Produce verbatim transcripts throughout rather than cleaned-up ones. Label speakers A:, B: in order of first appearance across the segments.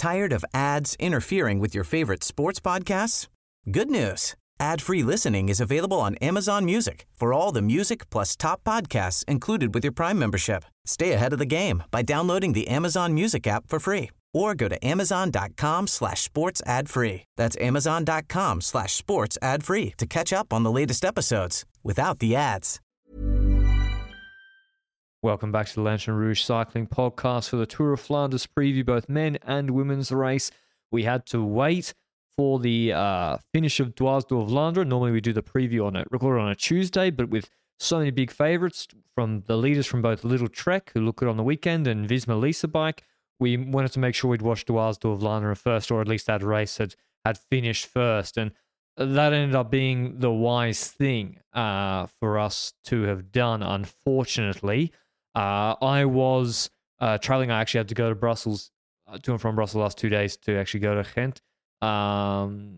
A: Tired of ads interfering with your favorite sports podcasts? Good news. Ad-free listening is available on Amazon Music for all the music plus top podcasts included with your Prime membership. Stay ahead of the game by downloading the Amazon Music app for free or go to amazon.com slash sports ad free. That's amazon.com slash sports ad free to catch up on the latest episodes without the ads.
B: Welcome back to the Lanterne Rouge Cycling Podcast for the Tour of Flanders preview, both men and women's race. We had to wait for the uh, finish of Dwars door Vlaanderen. Normally we do the preview on a record on a Tuesday, but with so many big favourites from the leaders from both Little Trek, who look good on the weekend, and Visma Lease Bike, we wanted to make sure we'd watch Dwars door Vlaanderen first, or at least that race had, had finished first. And that ended up being the wise thing uh, for us to have done, unfortunately. Uh, I was uh, traveling. I actually had to go to Brussels, uh, to and from Brussels last two days to actually go to Ghent. Um,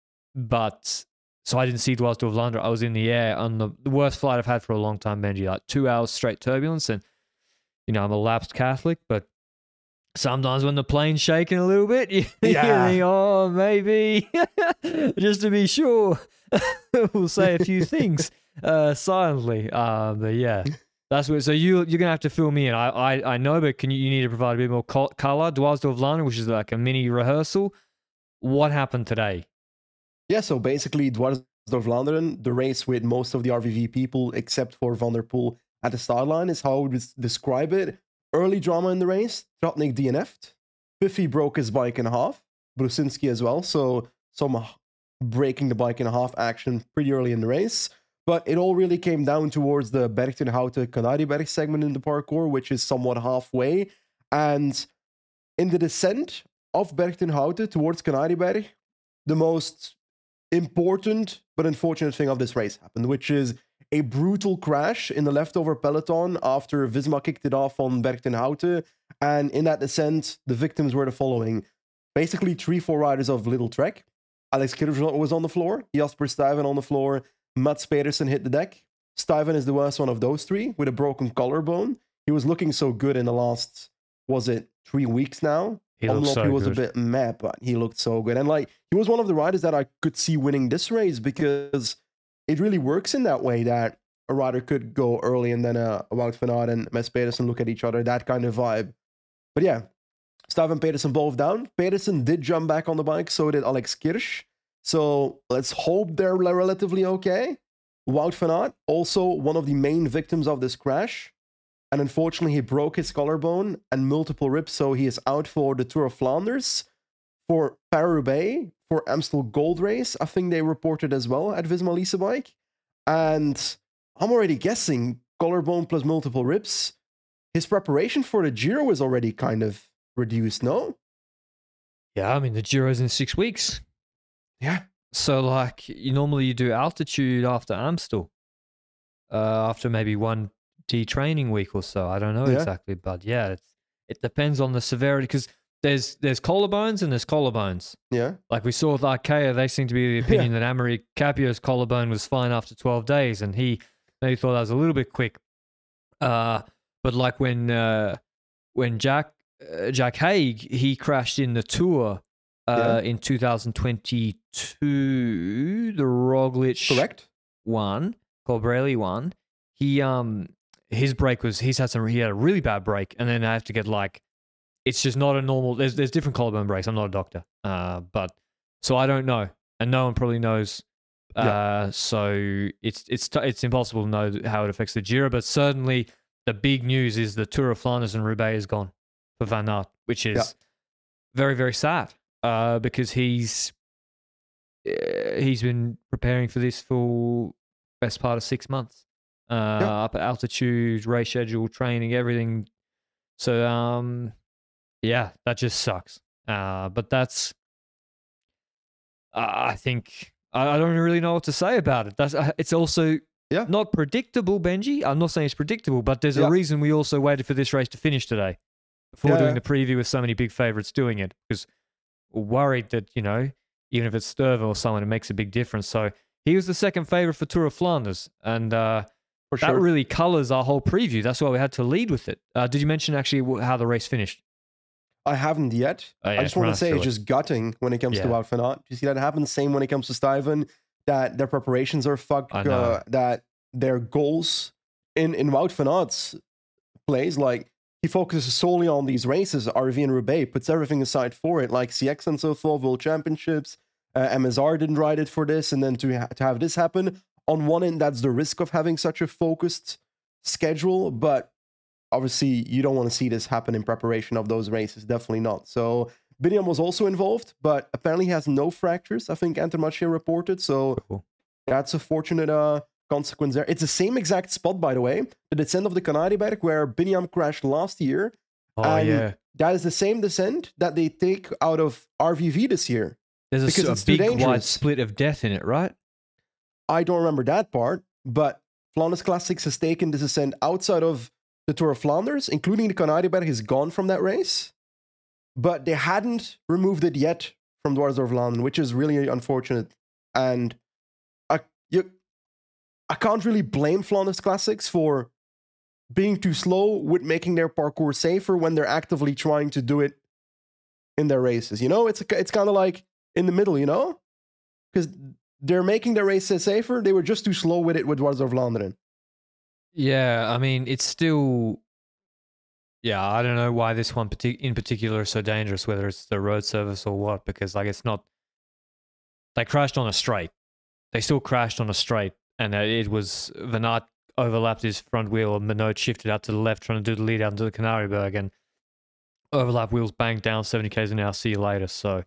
B: but so I didn't see Dwars door Vlaanderen. I was in the air on the, the worst flight I've had for a long time, Benji. Like two hours straight turbulence, and you know I'm a lapsed Catholic, but sometimes when the plane's shaking a little bit, you,
C: Yeah.
B: you think, oh, maybe just to be sure, we'll say a few things uh, silently. Um, but yeah. That's what. So you you're gonna have to fill me in. I I, I know, but can you, you need to provide a bit more col- color? Dwars door Vlaanderen, which is like a mini rehearsal. What happened today?
C: Yeah, so basically, Dwars door Vlaanderen, the race with most of the R V V people, except for Van der Poel at the start line, is how I would describe it. Early drama in the race. Tratnik D N F'd. Piffy broke his bike in half. Brusinski as well. So some breaking the bike in half action pretty early in the race. But it all really came down towards the Bergtenhouten Canarieberg segment in the parkour, which is somewhat halfway. And in the descent of Bergtenhouten towards Canarieberg, the most important but unfortunate thing of this race happened, which is a brutal crash in the leftover peloton after Visma kicked it off on Bergtenhouten. And in that descent, the victims were the following. Basically, three, four riders of Little Trek. Alex Kirchhoff was on the floor. Jasper Stuyven on the floor. Mats Pedersen hit the deck. Stuyven is the worst one of those three with a broken collarbone. He was looking so good in the last, was it three weeks now?
B: He looked so
C: he was
B: good.
C: a bit meh, but he looked so good. And like, he was one of the riders that I could see winning this race because it really works in that way that a rider could go early and then uh, Wout van Aert and Mats Pedersen look at each other, that kind of vibe. But yeah, Stuyven and Pedersen both down. Pedersen did jump back on the bike, so did Alex Kirch. So let's hope they're relatively okay. Wout van Aert, also one of the main victims of this crash. And unfortunately, he broke his collarbone and multiple ribs, so he is out for the Tour of Flanders, for Paris-Roubaix, for Amstel Gold Race. I think they reported as well at Visma Lease Bike. And I'm already guessing collarbone plus multiple ribs. His preparation for the Giro is already kind of reduced, no?
B: Yeah, I mean the Giro's in six weeks.
C: Yeah.
B: So, like, you normally you do altitude after Amstel, uh, after maybe one detraining week or so. I don't know
C: Yeah.
B: exactly, but yeah, it's, it depends on the severity because there's there's collarbones and there's collarbones.
C: Yeah.
B: Like we saw with Arkea, they seem to be of the opinion that Amaury Capio's collarbone was fine after twelve days, and he maybe thought that was a little bit quick. Uh, but like when uh, when Jack uh, Jack Haig, he crashed in the Tour. Uh,
C: Yeah.
B: in two thousand twenty-two, the Roglic
C: Correct.
B: one, Colbrelli one. He um his break was he's had some he had a really bad break, and then I have to get like it's just not a normal. There's there's different collarbone breaks. I'm not a doctor, uh, but so I don't know, and no one probably knows. Uh,
C: Yeah.
B: so it's it's t- it's impossible to know how it affects the Giro, but certainly the big news is the Tour of Flanders and Roubaix is gone for Van Aert, which is
C: Yeah.
B: very very sad. Uh, because he's uh, he's been preparing for this for best part of six months. Uh,
C: Yeah.
B: Up at altitude, race schedule, training, everything. So um, yeah, that just sucks. Uh, but that's uh, I think I, I don't really know what to say about it. That's uh, it's also
C: Yeah.
B: not predictable, Benji. I'm not saying it's predictable, but there's
C: Yeah.
B: a reason we also waited for this race to finish today before
C: Yeah,
B: doing
C: yeah.
B: the preview with so many big favorites doing it because we're worried that, you know, even if it's Sturva or someone, it makes a big difference. So he was the second favorite for Tour of Flanders, and uh,
C: For
B: that
C: sure.
B: really colors our whole preview. That's why we had to lead with it. Uh, did you mention actually wh- how the race finished?
C: I haven't yet.
B: Oh, yeah,
C: I just want to
B: run
C: say
B: through
C: it's
B: it.
C: just gutting when it comes to
B: Yeah.
C: Wout van Aert. You see that happen? Same when it comes to Stuyven, that their preparations are fucked,
B: I know.
C: uh, that their goals in, in Wout van Aert's plays, like, he focuses solely on these races, R V and Roubaix, puts everything aside for it, like C X and so forth, World Championships. Uh, M S R didn't ride it for this, and then to, ha- to have this happen, on one end, that's the risk of having such a focused schedule, but obviously you don't want to see this happen in preparation of those races, definitely not. So Biniam was also involved, but apparently he has no fractures, I think Antermache reported, so
B: Cool.
C: that's a fortunate uh, consequence there. It's the same exact spot, by the way, the descent of the Canarieberg, where Biniam crashed last year.
B: Oh,
C: and
B: yeah.
C: That is the same descent that they take out of R V V this year.
B: There's a,
C: because
B: s- a
C: it's too
B: big wide
C: dangerous.
B: split of death in it, right?
C: I don't remember that part, but Flanders Classics has taken this descent outside of the Tour of Flanders, including the Canarieberg is gone from that race, but they hadn't removed it yet from Dwars door Vlaanderen, which is really unfortunate. And I, you, I can't really blame Flanders Classics for being too slow with making their parcours safer when they're actively trying to do it in their races. You know, it's a, it's kind of like in the middle, you know, because they're making their races safer. They were just too slow with it with Dwars door Vlaanderen.
B: Yeah, I mean, it's still. Yeah, I don't know why this one partic- in particular is so dangerous, whether it's the road service or what, because like it's not. They crashed on a straight. They still crashed on a straight, and it was Van Aert overlapped his front wheel, and Minot shifted out to the left, trying to do the lead out into the Canarieberg, and overlap wheels banged down seventy k's an hour. See you later. So,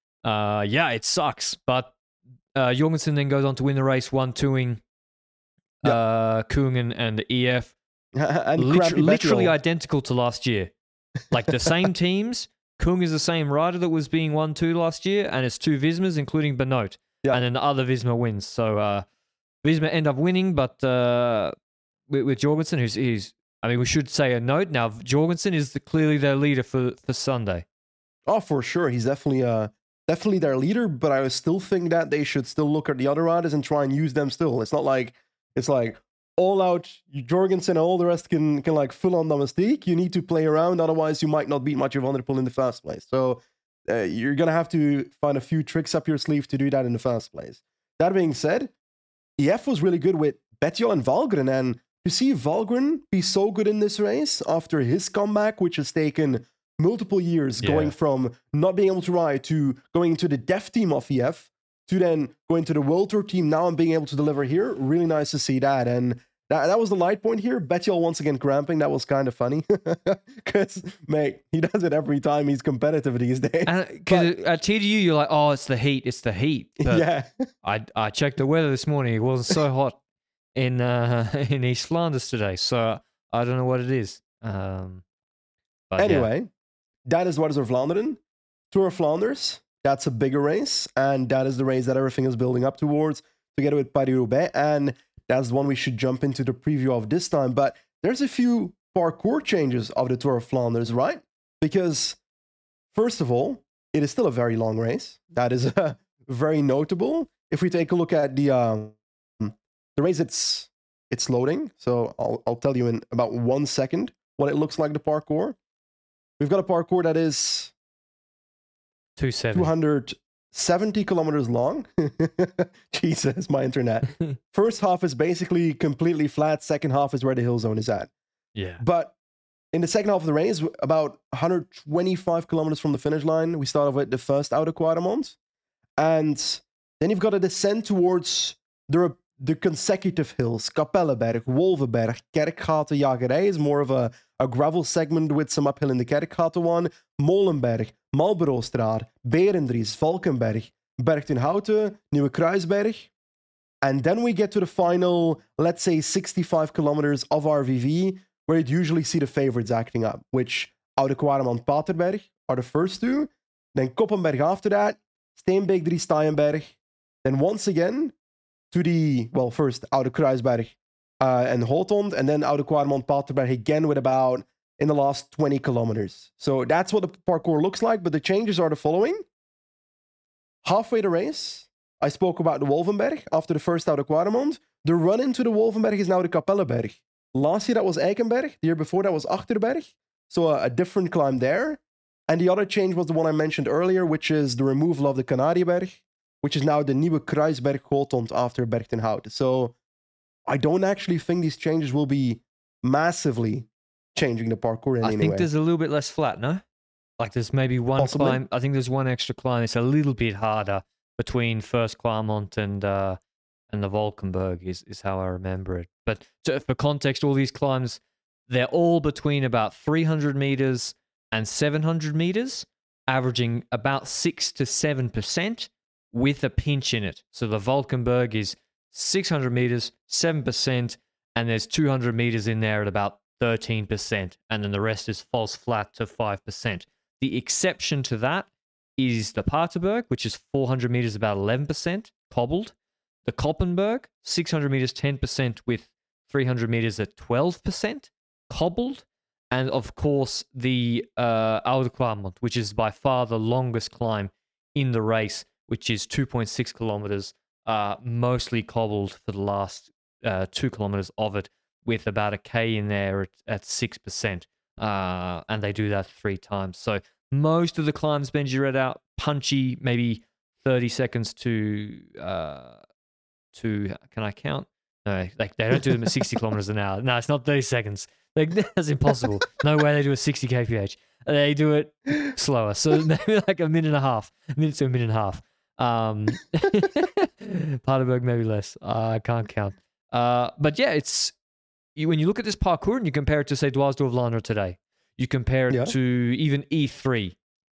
B: uh, yeah, it sucks. But uh, Jorgensen then goes on to win the race, one twoing
C: Yep.
B: uh, Koong and, and E F.
C: and
B: Liter-
C: Crappy
B: literally
C: Bettiol.
B: identical to last year. Like the same teams. Koong is the same rider that was being one two last year, and it's two Vismas, including Benoit.
C: Yeah.
B: And then the other Visma wins. So uh, Visma end up winning, but uh, with, with Jorgensen, who's, who's, I mean, we should say a note now. Jorgensen is the, clearly their leader for, for Sunday.
C: Oh, for sure. He's definitely uh definitely their leader, but I still think that they should still look at the other riders and try and use them still. It's not like it's like all out Jorgensen and all the rest can can like full on domestique. You need to play around, otherwise you might not beat Mathieu van der Poel in the first place. So uh, you're gonna have to find a few tricks up your sleeve to do that in the first place. That being said, E F was really good with Bettiol and Valgren, and to see Valgren be so good in this race after his comeback, which has taken multiple years,
B: Yeah.
C: going from not being able to ride to going into the dev team of E F to then going to the World Tour team now and being able to deliver here. Really nice to see that. And that, that was the light point here. Bettiol once again cramping. That was kind of funny. Because, mate, he does it every time he's competitive these days.
B: Because at T D U, you're like, oh, it's the heat. It's the heat. But
C: yeah.
B: I, I checked the weather this morning. It wasn't so hot in uh, in East Flanders today. So I don't know what it is. Um, but yeah.
C: Anyway, that is what is Vlaanderen. Tour of Flanders, that's a bigger race, and that is the race that everything is building up towards, together with Paris-Roubaix, and that's the one we should jump into the preview of this time. But there's a few parkour changes of the Tour of Flanders, right? Because, first of all, it is still a very long race. That is uh, very notable. If we take a look at the um, the race, it's it's loading. So I'll I'll tell you in about one second what it looks like, the parkour. We've got a parkour that is
B: two seventy.
C: two hundred seventy kilometers long. Jesus, my internet. First half is basically completely flat. Second half is where the hill zone is at.
B: Yeah.
C: But in the second half of the race, about one hundred twenty-five kilometers from the finish line, we start off with the first Oude Quadramont. And then you've got a descent towards the, the consecutive hills. Kapellenberg, Wolvenberg, Kerkgaten, Jagerij is more of a, a gravel segment with some uphill in the Kerkgaten one. Molenberg, Marlborostraat, Berendries, Valkenberg, Berg ten Houten, Nieuwe Kruisberg. And then we get to the final, let's say, sixty-five kilometers of R V V, where you'd usually see the favorites acting up, which Oude Quadramont, Paterberg are the first two. Then Koppenberg after that, Steenbeek, Drie Steenberg. Then once again, to the, well, first Oude Kruisberg uh, and Hotond, and then Oude Quadramont, Paterberg again with about in the last twenty kilometers. So that's what the parkour looks like, but the changes are the following. Halfway the race, I spoke about the Wolvenberg after the first Oude Quadramont. The run into the Wolvenberg is now the Kapellenberg. Last year that was Eikenberg. The year before that was Achterberg. So a, a different climb there. And the other change was the one I mentioned earlier, which is the removal of the Canarieberg, which is now the Nieuwe Kruisberg Grotond after Berchtenhout. So I don't actually think these changes will be massively changing the parkour in
B: I
C: any
B: think
C: way.
B: there's a little bit less flat, no? Like there's maybe one
C: Possibly.
B: climb. I think there's one extra climb. It's a little bit harder between First Claremont and uh, and the Valkenberg is, is how I remember it. But to, for context, all these climbs, they're all between about three hundred meters and seven hundred meters, averaging about six to seven percent with a pinch in it. So the Valkenberg is six hundred meters, seven percent, and there's two hundred meters in there at about thirteen percent, and then the rest is false flat to five percent. The exception to that is the Paterberg, which is four hundred meters, about eleven percent cobbled. The Koppenberg, six hundred meters, ten percent with three hundred meters at twelve percent cobbled. And of course, the uh, Oude Claremont, which is by far the longest climb in the race, which is two point six kilometers, uh, mostly cobbled for the last uh, two kilometers of it, with about a K in there at, at six percent. Uh, and they do that three times. So most of the climbs Benji read out, punchy, maybe thirty seconds to, uh, to can I count? No, like they don't do them at sixty kilometers an hour. No, it's not thirty seconds. Like, that's impossible. No way they do a sixty K P H. They do it slower. So maybe like a minute and a half, a minute to a minute and a half. Um, Paterberg maybe less. Uh, I can't count. Uh, but yeah, it's, You, when you look at this parkour and you compare it to, say, Dwarsdorp today, you compare it
C: Yeah.
B: to even E three.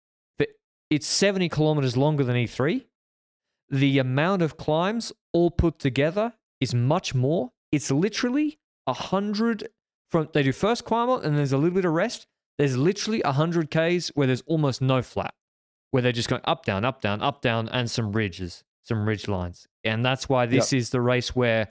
B: It's seventy kilometers longer than E three. The amount of climbs all put together is much more. It's literally one hundred from, they do first Claremont and there's a little bit of rest. There's literally one hundred Ks where there's almost no flat, where they're just going up, down, up, down, up, down, and some ridges, some ridge lines. And that's why this
C: Yep.
B: is the race where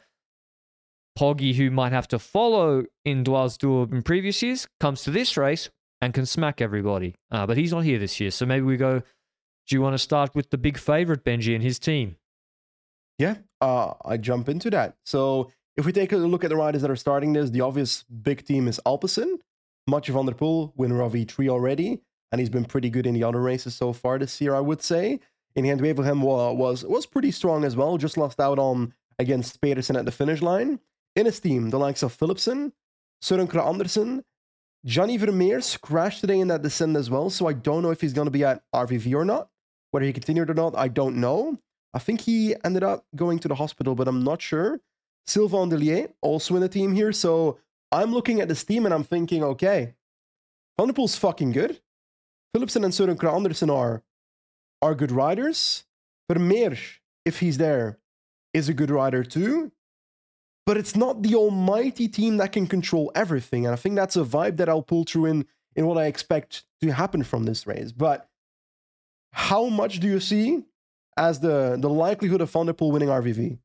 B: Poggy, who might have to follow in Dwarsdorp in previous years, comes to this race and can smack everybody. Uh, but he's not here this year. So maybe we go, do you want to start with the big favorite, Benji, and his team?
C: Yeah, uh, I jump into that. So if we take a look at the riders that are starting this, the obvious big team is Alpecin. Mathieu van der Poel, winner of E three already, and he's been pretty good in the other races so far this year, I would say. In the end, Wevelgem was, was pretty strong as well, just lost out on against Pedersen at the finish line. In his team, the likes of Philipsen, Søren Kragh Andersen, Gianni Vermeers crashed today in that descent as well, so I don't know if he's going to be at R V V or not. Whether he continued or not, I don't know. I think he ended up going to the hospital, but I'm not sure. Sylvain Delier, also in the team here, so I'm looking at this team and I'm thinking, okay, Van der Poel's fucking good. Philipsen and Søren Kragh Andersen are, are good riders. Vermeers, if he's there, is a good rider too. But it's not the almighty team that can control everything. And I think that's a vibe that I'll pull through in, in what I expect to happen from this race. But how much do you see as the, the likelihood of Van der Poel winning R V V?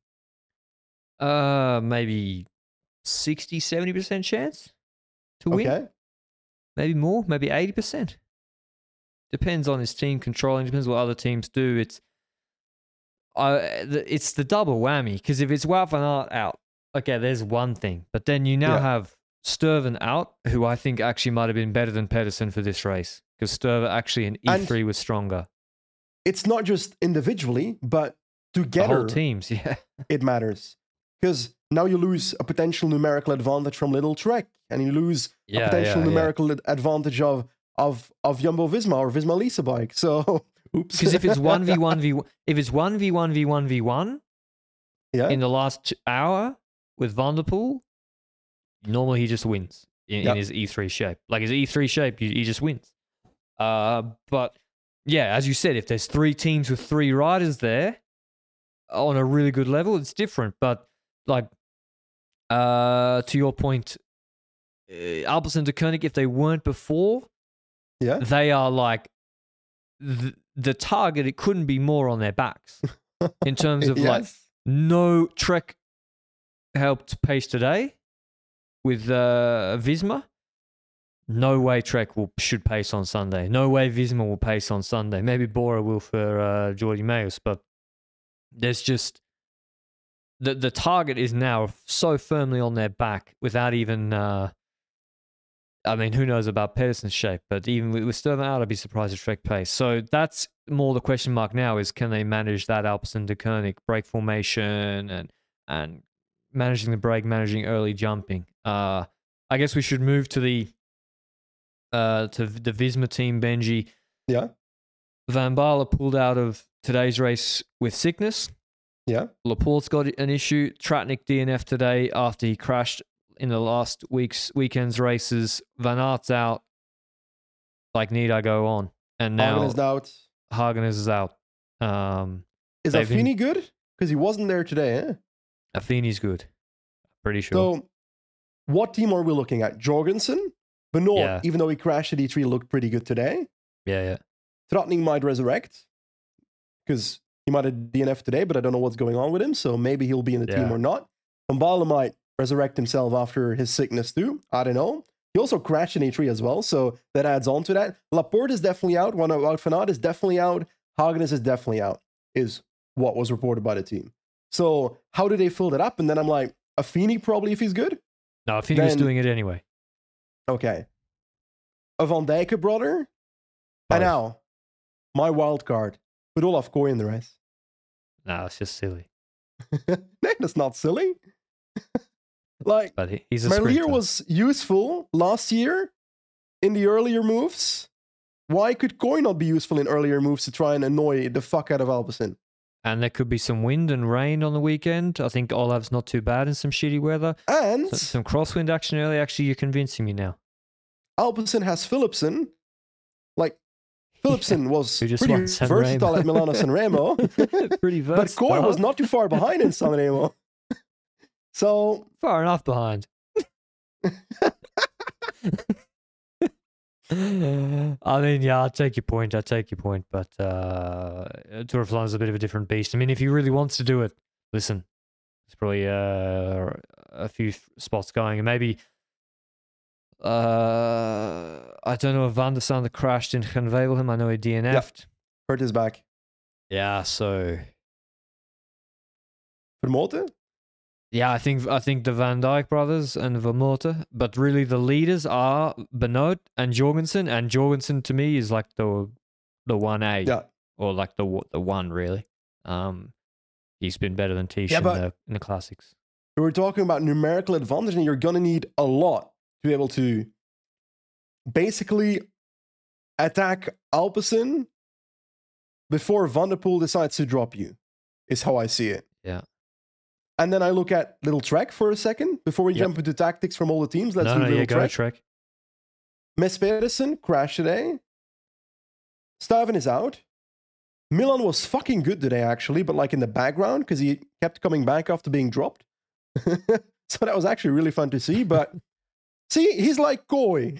B: Uh, maybe sixty, seventy percent chance to win.
C: Okay.
B: Maybe more, maybe eighty percent. Depends on his team controlling, depends what other teams do. It's uh, it's the double whammy, because if it's Wout van Aert out, okay, there's one thing. But then you now
C: Yeah.
B: have Sturven out, who I think actually might have been better than Pedersen for this race, because Sturven actually in E three
C: And
B: was stronger.
C: It's not just individually, but
B: The
C: together
B: whole teams, yeah.
C: it matters. Because now you lose a potential numerical advantage from Little Trek, and you lose
B: Yeah,
C: a potential
B: yeah, yeah.
C: numerical ad- advantage of of of Jumbo Visma or Visma Lease bike. So, oops.
B: Because if it's one v one v if it's one v one v one v one
C: yeah,
B: in the last t- hour with Van der Poel, normally he just wins in,
C: Yep.
B: in his E three shape. Like his E three shape, he, he just wins. Uh, but yeah, as you said, if there's three teams with three riders there on a really good level, it's different. But like, uh, to your point, uh, Alpecin de Koenig, if they weren't before,
C: yeah,
B: they are like the, the target. It couldn't be more on their backs in terms of like
C: Yes.
B: no Trek helped pace today with uh, Visma. No way Trek will should pace on Sunday. No way Visma will pace on Sunday. Maybe Bora will for uh, Jordi Meus, but there's just the the target is now so firmly on their back without even uh, I mean, who knows about Pedersen's shape, but even with, with Sturman out, I'd be surprised if Trek pace. So that's more the question mark now is can they manage that Alpecin de Koenig break formation and and managing the break, managing early jumping. Uh, I guess we should move to the uh, to the Visma team, Benji.
C: Yeah.
B: Van Baarle pulled out of today's race with sickness.
C: Yeah.
B: Laporte's got an issue. Tratnik D N F today after he crashed in the last week's weekend's races. Van Aert's out. Like, need I go on? And now
C: Hagen is out.
B: Hagen is out. Um,
C: is
B: Affini
C: been... good? Because he wasn't there today, eh?
B: Affini's good. Pretty sure.
C: So, what team are we looking at? Jorgensen? Benoit,
B: yeah.
C: even though he crashed at E three, looked pretty good today.
B: Yeah, yeah.
C: Tratnik might resurrect because he might have D N F today, but I don't know what's going on with him, so maybe he'll be in the
B: yeah.
C: team or not. Van Baarle might resurrect himself after his sickness too. I don't know. He also crashed in E three as well, so that adds on to that. Laporte is definitely out. One out. Van Aert is definitely out. Hagenes is definitely out, is what was reported by the team. So how do they fill that up? And then I'm like, Affini probably if he's good?
B: No, Affini was doing it anyway.
C: Okay. A Van Dijken brother?
B: Both.
C: And now, my wild card. Put Olaf Kooi in the race.
B: No, it's just silly.
C: No, that's not silly. Like,
B: but he, he's a
C: Merlier
B: sprinter.
C: was useful last year in the earlier moves. Why could Kooi not be useful in earlier moves to try and annoy the fuck out of Alpecin?
B: And there could be some wind and rain on the weekend. I think Olav's not too bad in some shitty weather.
C: And
B: so, some crosswind action early. Actually, you're convincing me now.
C: Alpecin has Philipsen. Like, Philipsen yeah, was pretty versatile at Milano Sanremo.
B: Pretty versatile.
C: But Kooi was not too far behind in Sanremo. So
B: far enough behind. I mean, yeah, I'll take your point. I'll take your point. But uh, Tour of Flanders is a bit of a different beast. I mean, if he really wants to do it, listen, there's probably uh, a few spots going. And maybe, uh, I don't know if Van der Sande crashed in Gaan Wevelgem. I know he D N F'd.
C: Yep. Hurt his back.
B: Yeah, so.
C: Vermoten?
B: Yeah, I think I think the Van Dijk brothers and Vermoten, but really the leaders are Benoit and Jorgensen, and Jorgensen to me is like the the one A,
C: yeah,
B: or like the the one really. Um, he's been better than Tish
C: yeah,
B: in, the, in the classics.
C: We're talking about numerical advantage, and you're gonna need a lot to be able to basically attack Alpecin before Van der Poel decides to drop you. Is how I see it.
B: Yeah.
C: And then I look at Little Trek for a second before we yep. jump into tactics from all the teams. Let's
B: no,
C: do
B: no,
C: Little
B: yeah,
C: Trek.
B: Go Trek.
C: Mess Pedersen crashed today. Stuyven is out. Milan was fucking good today, actually, but like in the background because he kept coming back after being dropped. So that was actually really fun to see. But see, he's like Kooi.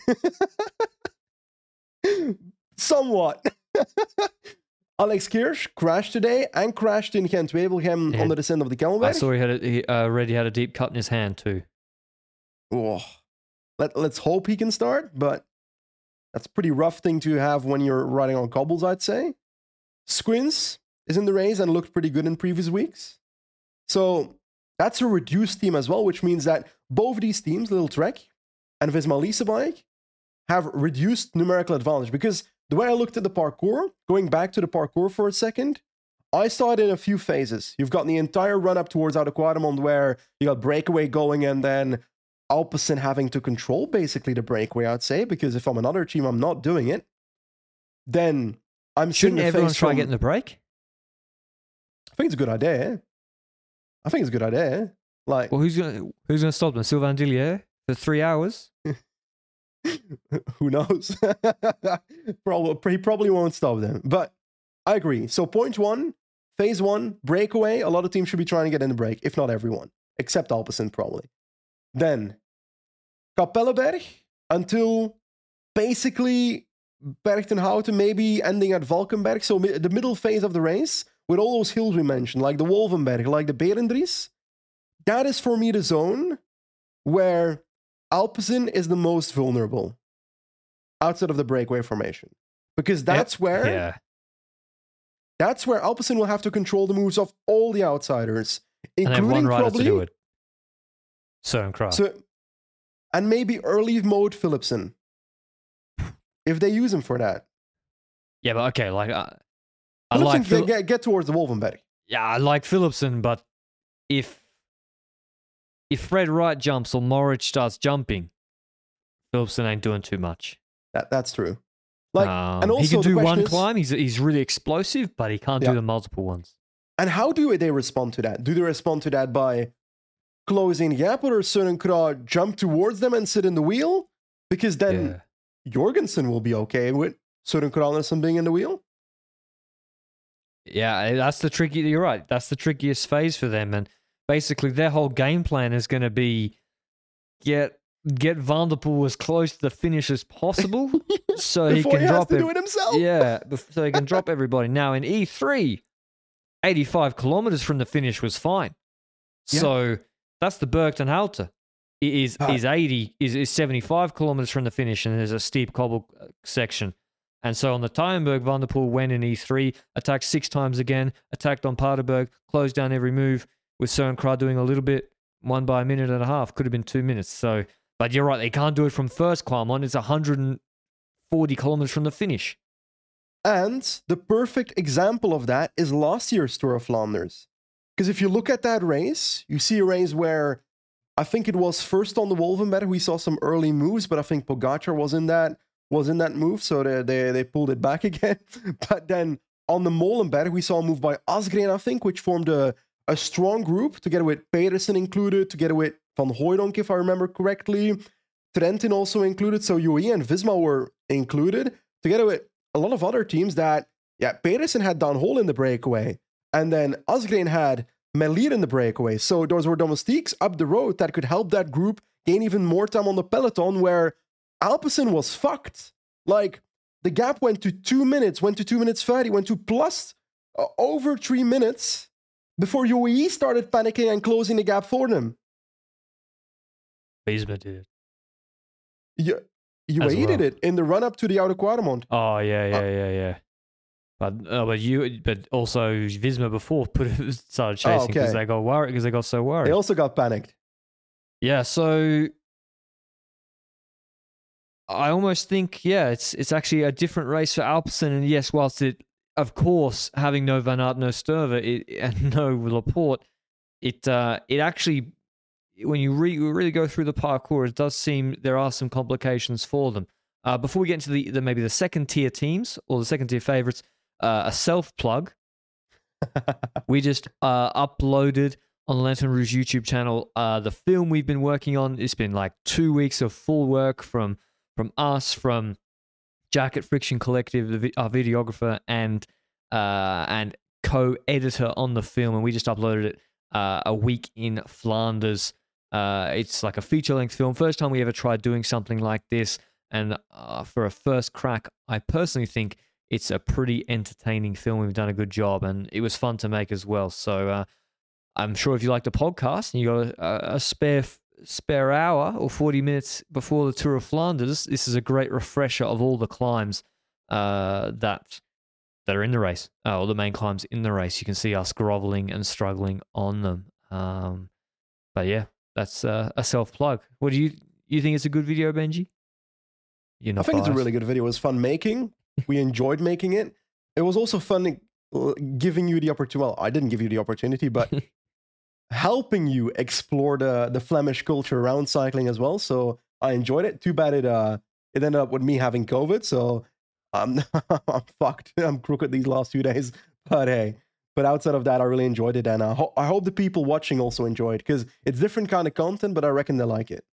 C: Somewhat. Alex Kirsch crashed today and crashed in Gent Wevelgem yeah. on the descent of the Kemmelberg.
B: I saw he had a, he uh, already had a deep cut in his hand too.
C: Oh, Let, let's hope he can start, but that's a pretty rough thing to have when you're riding on cobbles, I'd say. Squins is in the race and looked pretty good in previous weeks. So that's a reduced team as well, which means that both of these teams, Little Trek and Visma Lease Bike, have reduced numerical advantage because the way I looked at the parkour, going back to the parkour for a second, I saw it in a few phases. You've got the entire run up towards Oude Quademont where you got breakaway going and then Alpecin having to control basically the breakaway, I'd say, because if I'm another team, I'm not doing it. Then I'm
B: Shouldn't
C: seeing
B: everyone
C: face
B: try
C: from,
B: getting the break?
C: I think it's a good idea. I think it's a good idea. Like,
B: well, who's gonna who's gonna stop them? Sylvain Dillier for three hours?
C: Who knows? probably, he probably won't stop them. But I agree. So point one, phase one, breakaway. A lot of teams should be trying to get in the break, if not everyone, except Alpecin probably. Then Kapellenberg until basically Berchtenhouten, maybe ending at Valkenberg. So mi- the middle phase of the race with all those hills we mentioned, like the Wolvenberg, like the Berendries. That is for me the zone where Alpecin is the most vulnerable outside of the breakaway formation. Because that's yep. where
B: yeah.
C: that's where Alpecin will have to control the moves of all the outsiders, including
B: and one rider
C: probably
B: to do it. Søren Kragh.
C: So, and maybe early mode Philipsen. if they use him for that.
B: Yeah, but okay, like uh, I
C: Philipsen
B: like
C: get,
B: Phil-
C: get, get towards the Wolvenberg.
B: yeah, I like Philipsen, but if if Fred Wright jumps or Moritz starts jumping, Philipsen ain't doing too much.
C: That that's true. Like,
B: um,
C: and also
B: he can
C: the
B: do
C: question
B: one
C: is,
B: climb. He's he's really explosive, but he can't
C: Yeah.
B: do the multiple ones.
C: and how do they respond to that? Do they respond to that by closing the gap, or Sørenkrog jump towards them and sit in the wheel? Because then
B: Yeah.
C: Jorgensen will be okay with Sørenkrog Andersen being in the wheel.
B: Yeah, that's the tricky. You're right. That's the trickiest phase for them, and basically their whole game plan is going to be get get Van der Poel as close to the finish as possible, so he
C: Before
B: can
C: he has
B: drop
C: to
B: it.
C: do it himself.
B: Yeah, bef- so he can drop everybody. Now in E three, eighty-five kilometers from the finish was fine.
C: Yeah.
B: So that's the Bergton Halte. It is
C: Ah.
B: is eighty is, is seventy-five kilometers from the finish, and there's a steep cobble uh, section. And so on the Tyenberg, Van der Poel went in E three, attacked six times again, attacked on Paardenberg, closed down every move, with Sørenkrog doing a little bit, one by a minute and a half, could have been two minutes. So, but you're right, they can't do it from first climb on. It's one hundred forty kilometers from the finish.
C: And the perfect example of that is last year's Tour of Flanders. Because if you look at that race, you see a race where I think it was first on the Wolvenberg, we saw some early moves, but I think Pogacar was in that was in that move, so they they, they pulled it back again. But then on the Molenberg, we saw a move by Asgreen, I think, which formed a, a strong group, together with Pedersen included, together with Van Hooijdonk, if I remember correctly. Trentin also included, so U A E and Visma were included, together with a lot of other teams that, yeah, Pedersen had Don Hole in the breakaway, and then Asgreen had Melier in the breakaway. So those were domestiques up the road that could help that group gain even more time on the peloton, where Alpecin was fucked. Like, the gap went to two minutes, went to two minutes thirty, went to plus uh, over three minutes before U A E started panicking and closing the gap for them.
B: Visma did it.
C: Yeah, U A E
B: As well.
C: did it in the run-up to the Oude Quaremont.
B: Oh yeah, yeah,
C: Uh,
B: yeah, yeah. But uh, but you, but also Visma before put started
C: Oh,
B: chasing because
C: okay.
B: they got worried because they got so worried.
C: They also got panicked.
B: Yeah, so I almost think yeah, it's it's actually a different race for Alpecin, and yes, whilst it, of course, having no Van Aert, no Sturva, it, and no Laporte, it uh, it actually, when you re- really go through the parkour, it does seem there are some complications for them. Uh, before we get into the, the maybe the second tier teams or the second tier favorites, uh, a self plug. We just uh, uploaded on the Lantern Rouge YouTube channel uh, the film we've been working on. It's been like two weeks of full work from from us, from Jacket Friction Collective, the vi- our videographer, and uh, and co-editor on the film, and we just uploaded it uh, a week in Flanders. Uh, it's like a feature-length film. First time we ever tried doing something like this, and uh, for a first crack, I personally think it's a pretty entertaining film. We've done a good job, and it was fun to make as well. So uh, I'm sure if you like the podcast and you got a, a spare spare hour or forty minutes before the Tour of Flanders, this is a great refresher of all the climbs uh, that that are in the race, uh, all the main climbs in the race. You can see us groveling and struggling on them. Um, but yeah, that's uh, a self plug. What do you you think? It's a good video, Benji? You're
C: I
B: not
C: think it's a
B: biased.
C: really good video. It was fun making. We enjoyed making it. It was also fun uh, giving you the opportunity. Well, I didn't give you the opportunity, but helping you explore the, the Flemish culture around cycling as well. So I enjoyed it. Too bad it uh it ended up with me having COVID. So I'm I'm fucked. I'm crooked these last few days. But hey, but outside of that, I really enjoyed it, and I, ho- I hope the people watching also enjoyed, because it's different kind of content, but I reckon they like it.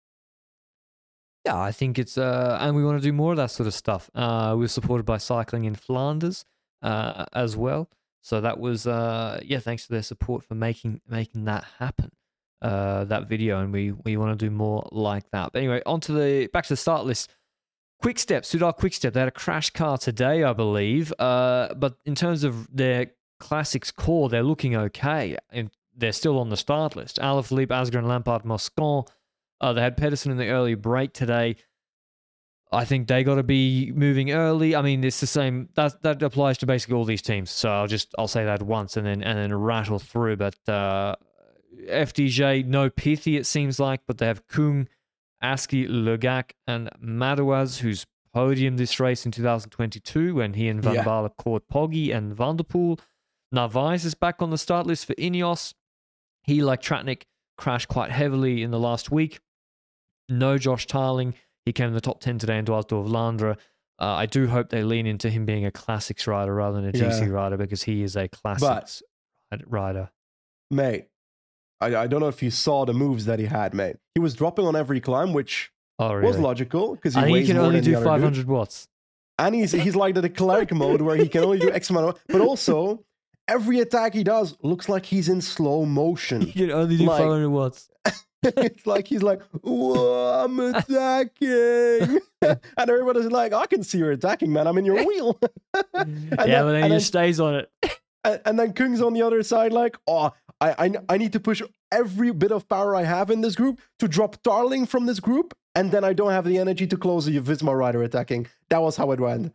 B: Yeah, I think it's, uh, and we want to do more of that sort of stuff. Uh, we're supported by Cycling in Flanders uh, as well. So that was, uh, yeah, thanks to their support for making making that happen, uh, that video, and we we want to do more like that. But anyway, on to the back to the start list. Quick Step, Soudal Quick Step. They had a crash car today, I believe. Uh, but in terms of their classics core, they're looking okay, and they're still on the start list. Alaphilippe, Asgreen, Lampard, Moscon. Uh, they had Pedersen in the early break today. I think they got to be moving early. I mean, it's the same. That that applies to basically all these teams. So I'll just I'll say that once and then and then rattle through. But uh, F D J, no pithy it seems like, but they have Kung, Aski, Legac, and Madouaz, who's podium this race in two thousand twenty-two when he and Van
C: Yeah.
B: Baarle caught Poggi and Van der Poel. Narvaez is back on the start list for Ineos. He, like Tratnik, crashed quite heavily in the last week. No Josh Tarling. He came in the top ten today in Dwars door Vlaanderen. Uh, I do hope they lean into him being a classics rider rather than a G C
C: Yeah.
B: rider because he is a classics rider.
C: Mate, I, I don't know if you saw the moves that he had, mate. He was dropping on every climb, which
B: Oh, really?
C: was logical because he
B: I think
C: weighs
B: he can
C: more
B: only
C: than the
B: do
C: other
B: five
C: dude.
B: hundred watts.
C: And he's he's like the cleric mode where he can only do X amount of, but also every attack he does looks like he's in slow motion.
B: He can only do
C: Like-
B: five hundred watts.
C: It's like he's like, whoa, I'm attacking. And everybody's like, I can see you're attacking, man. I'm in your wheel. And
B: yeah,
C: then-
B: but then he
C: and
B: just stays on it.
C: And, and then Kung's on the other side, like, oh, I, I I need to push every bit of power I have in this group to drop Tarling from this group, and then I don't have the energy to close the Visma rider attacking. That was how it went.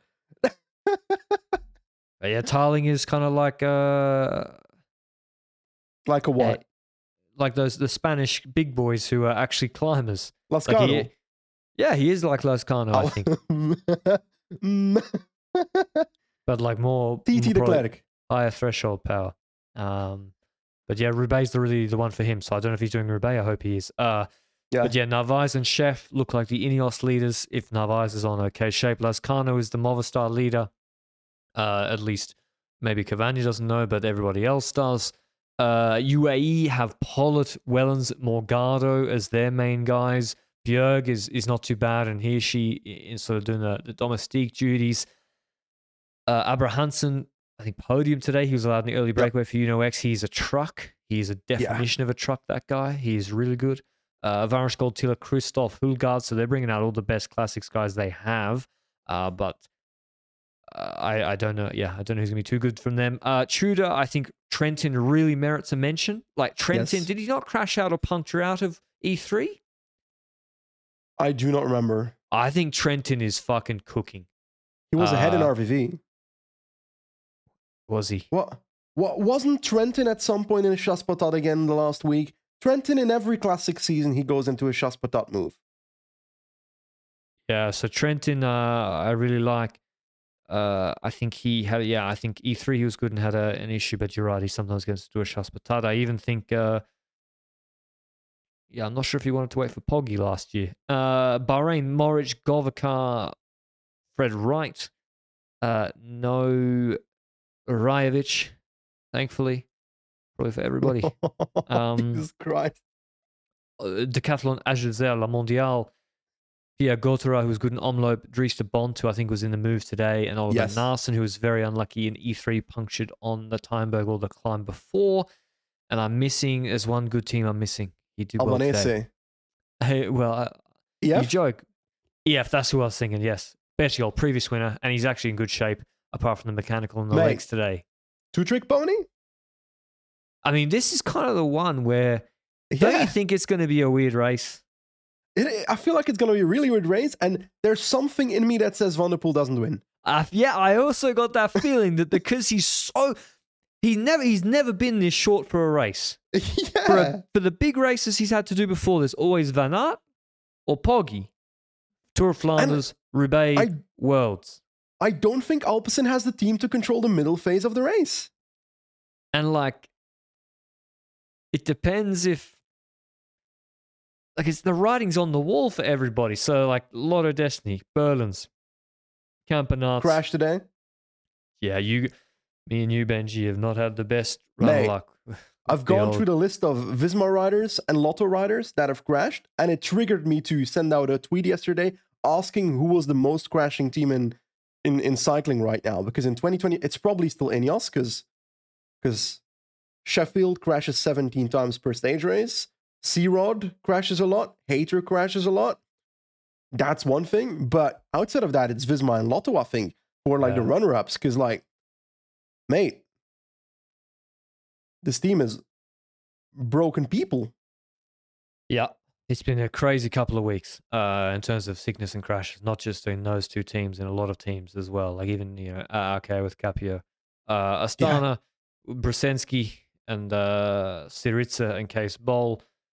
B: But yeah, Tarling is kind of like uh,
C: Like a
B: yeah,
C: what?
B: like those the Spanish big boys who are actually climbers. Like
C: Lascano.
B: he, yeah, he is like Lascano, I think,
C: Mm.
B: but like more
C: T T
B: more
C: de
B: probably
C: Klerk.
B: higher threshold power. Um, but yeah, Roubaix's the really the one for him. So I don't know if he's doing Roubaix. I hope he is. Uh,
C: Yeah.
B: But yeah, Narvaez and Chef look like the Ineos leaders if Narvaez is on okay shape. Lascano is the Movistar leader. Uh, at least maybe Cavani doesn't know, but everybody else does. Uh, U A E have Pollitt, Wellens, Morgado as their main guys. Bjerg is, is not too bad, and he or she is sort of doing the, the domestique duties. Uh, Abrahamsen, I think podium today. He was allowed in the early breakaway for Uno X. He's a truck. He's a definition of a truck, that guy. He's really good. Uh, Varensgold, Tiller, Christoph, Hulgaard. So they're bringing out all the best classics guys they have. Uh, but uh, I, I don't know. Yeah, I don't know who's going to be too good from them. Uh, Tudor, I think Trentin really merits a mention. Like Trentin,
C: Yes.
B: did he not crash out or puncture out of E three?
C: I do not remember.
B: I think Trentin is fucking cooking.
C: He was ahead in
B: Uh,
C: R V V.
B: Was he?
C: What? What wasn't Trentin at some point in a Chaspatat again the last week? Trentin in every classic season he goes into a Chaspatat move.
B: Yeah, so Trentin, uh, I really like. Uh, I think he had, yeah, I think E three he was good and had a, an issue, but you're right, he sometimes gets to do a Chaspatat. I even think, uh, yeah, I'm not sure if he wanted to wait for Poggi last year. Uh, Bahrain, Moric, Govakar, Fred Wright, uh, no Rajovic, thankfully, probably for everybody. Um,
C: Jesus Christ.
B: uh, Decathlon Ajazer La Mondiale. Pierre Gotera, who was good in Omloop. Dries de Bont, who I think was in the move today. And Oliver
C: Yes.
B: Narsson, who was very unlucky in E three, punctured on the Timberg or the climb before. And I'm missing, as one good team I'm missing. He did well today.
C: Albanese.
B: Hey, well, uh,
C: Yeah.
B: you joke. E F, that's who I was thinking, yes. Bettiol, previous winner. And he's actually in good shape, apart from the mechanical and the
C: Mate.
B: legs today.
C: Two trick pony?
B: I mean, this is kind of the one where, don't
C: Yeah.
B: you think it's going to be a weird race?
C: It, I feel like it's going to be a really weird race, and there's something in me that says Van der Poel doesn't win.
B: Uh, yeah, I also got that feeling that because he's so he never he's never been this short for a race. For,
C: yeah.
B: a, for the big races he's had to do before, there's always Van Aert or Poggi, Tour of Flanders, Roubaix,
C: I-
B: Worlds,
C: I don't think Alpecin has the team to control the middle phase of the race.
B: and like it depends if like it's the writing's on the wall for everybody. So like Lotto Destiny, Berlin's, Campenaerts.
C: Crash today.
B: Yeah, you, me and you, Benji, have not had the best run of
C: Mate,
B: luck.
C: I've
B: The
C: gone
B: old-
C: through the list of Visma riders and Lotto riders that have crashed, and it triggered me to send out a tweet yesterday asking who was the most crashing team in in, in cycling right now. Because in twenty twenty, it's probably still Ineos, because because Sheffield crashes seventeen times per stage race. C-Rod crashes a lot. Hater crashes a lot. That's one thing. But outside of that, it's Visma and Lotto, I think, who are like the
B: Yeah.
C: runner-ups. Because, like, mate, this team is broken people.
B: Yeah, it's been a crazy couple of weeks uh, in terms of sickness and crashes, not just in those two teams, in a lot of teams as well. Like even, you know, uh, okay, with Capio. Uh, Astana, Brusensky, and uh, Syriza and Case Bowl.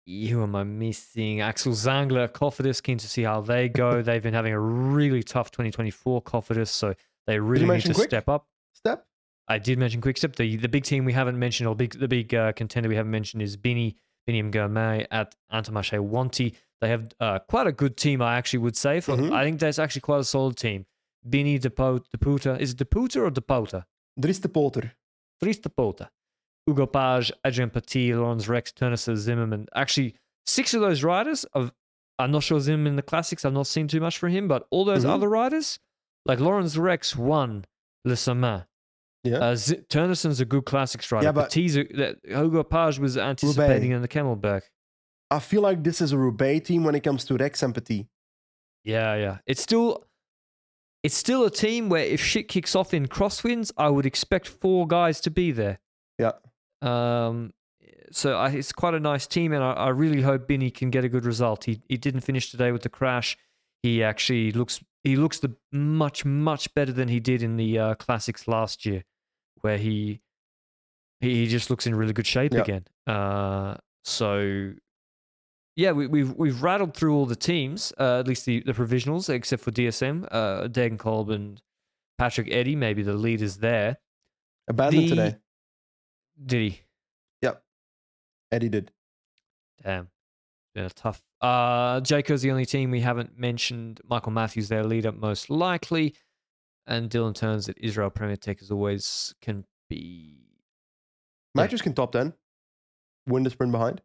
B: Who am I missing? Axel Zangler, Cofidis, keen to see how they go. They've been having a really tough twenty twenty-four, Cofidis, so they really need to
C: Quick?
B: step up.
C: Step?
B: I did mention Quickstep. The the big team we haven't mentioned, or big the big uh, contender we haven't mentioned is Bini, Biniam Gourmet at Intermarché Wanty. They have uh, quite a good team, I actually would say. For,
C: Mhm.
B: I think that's actually quite a solid team. Bini, De Puta. Is it De Puta or De Pouta?
C: Dries de Poter.
B: Dries De Pouta. Hugo Page, Adrian Petit, Lawrence Rex, Turnus Zimmerman. Actually, six of those riders, of, I'm not sure Zimmerman in the classics, I've not seen too much from him, but all those
C: Mhm.
B: other riders, like Lawrence Rex won Le Samyn.
C: Yeah.
B: Uh, Z- Turnisson's a good classics rider.
C: Yeah, but-
B: Petit's a, that, Hugo Page was anticipating
C: Roubaix.
B: in the Camelback.
C: I feel like this is a Roubaix team when it comes to Rex and Petit.
B: Yeah, yeah. It's still, it's still a team where if shit kicks off in crosswinds, I would expect four guys to be there.
C: Yeah.
B: Um, so I, it's quite a nice team, and I, I really hope Binny can get a good result. He he didn't finish today with the crash. He actually looks he looks the much much better than he did in the uh, classics last year, where he he he just looks in really good shape
C: Yeah.
B: again. Uh, so yeah, we, we've we've rattled through all the teams, uh, at least the, the provisionals, except for D S M, uh, Degenkolb and Patrick Eddy, maybe the leaders there.
C: Abandoned
B: The-
C: today.
B: Did he?
C: Eddie did.
B: Damn. Yeah, tough. Uh, Jayco's the only team we haven't mentioned. Michael Matthews, their leader, most likely. And Dylan Turns at Israel Premier Tech, as always, can be. Yeah.
C: Matthews can top ten. Win the sprint behind.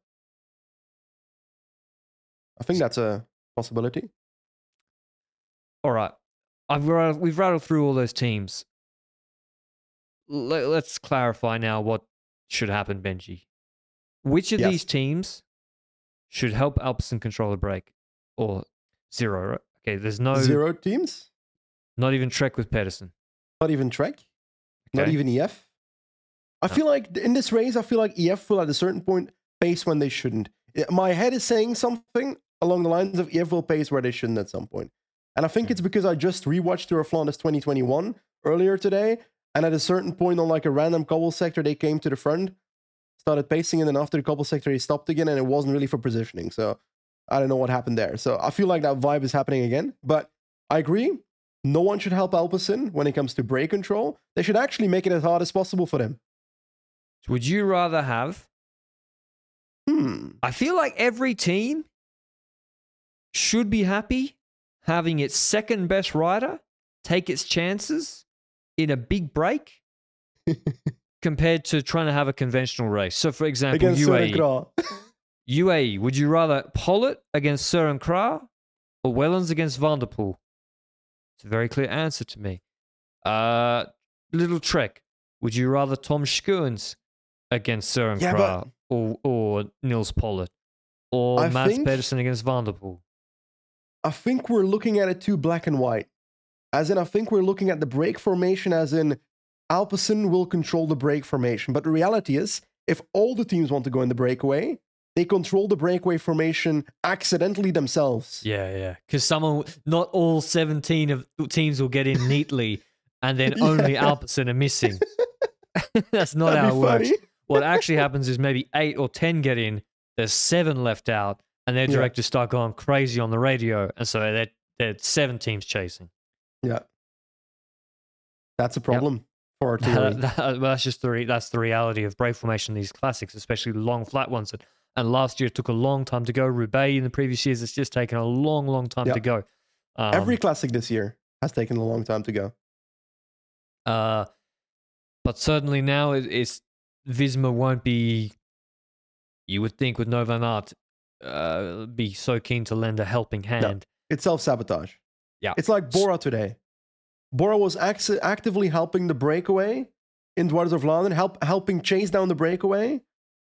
C: I think that's a possibility.
B: All right. I've rattled, we've rattled through all those teams. Let, let's clarify now what should happen, Benji. Which of
C: Yes.
B: these teams should help Alpecin control the break? Or zero, right? Okay, there's no.
C: Zero teams.
B: Not even Trek with Pedersen.
C: Not even Trek. Not
B: Okay.
C: even E F. I
B: No.
C: feel like in this race, I feel like E F will at a certain point pace when they shouldn't. I- My head is saying something along the lines of E F will pace where they shouldn't at some point. And I think it's because I just rewatched Tour of Flanders twenty twenty-one earlier today. And at a certain point on like a random cobble sector, they came to the front, started pacing, and then after the cobble sector, they stopped again, and it wasn't really for positioning. So I don't know what happened there. So I feel like that vibe is happening again. But I agree. No one should help Alpecin when it comes to brake control. They should actually make it as hard as possible for them.
B: Would you rather have.
C: Hmm.
B: I feel like every team should be happy having its second best rider take its chances in a big break compared to trying to have a conventional race. So, for example,
C: Against
B: U A E.
C: Søren Kragh.
B: U A E, would you rather Pollitt against Søren Kragh or Wellens against Van der Poel? It's a very clear answer to me. Uh, Little Trek, would you rather Tom Skuens against Søren
C: Yeah,
B: Kragh
C: but-
B: or, or Nils Pollitt? Or
C: I
B: Mads
C: think-
B: Pedersen against Van der Poel?
C: I think we're looking at it too black and white. As in, I think we're looking at the brake formation as in Alpecin will control the brake formation. But the reality is, if all the teams want to go in the breakaway, they control the breakaway formation accidentally themselves.
B: Yeah, yeah. Because someone, not all seventeen of teams will get in neatly, and then only
C: Yeah.
B: Alpecin are missing. That's not
C: That'd
B: how
C: be
B: it works.
C: funny.
B: What actually happens is maybe eight or ten get in, there's seven left out, and their
C: Yeah.
B: directors start going crazy on the radio, and so they're, they're seven teams chasing.
C: Yeah. That's a problem for our theory.
B: That- that- well, that's just the re- that's the reality of brake formation in these classics, especially the long flat ones. And, and last year it took a long time to go. Roubaix in the previous years, it's just taken a long, long time
C: Yeah.
B: to go. Um,
C: Every classic this year has taken a long time to go.
B: Uh, but certainly now it, it's Visma won't be. You would think with Nova Art, uh, be so keen to lend a helping hand.
C: It's self-sabotage.
B: Yeah.
C: It's like Bora today. Bora was ac- actively helping the breakaway in Dwars of Vlaanderen, help, helping chase down the breakaway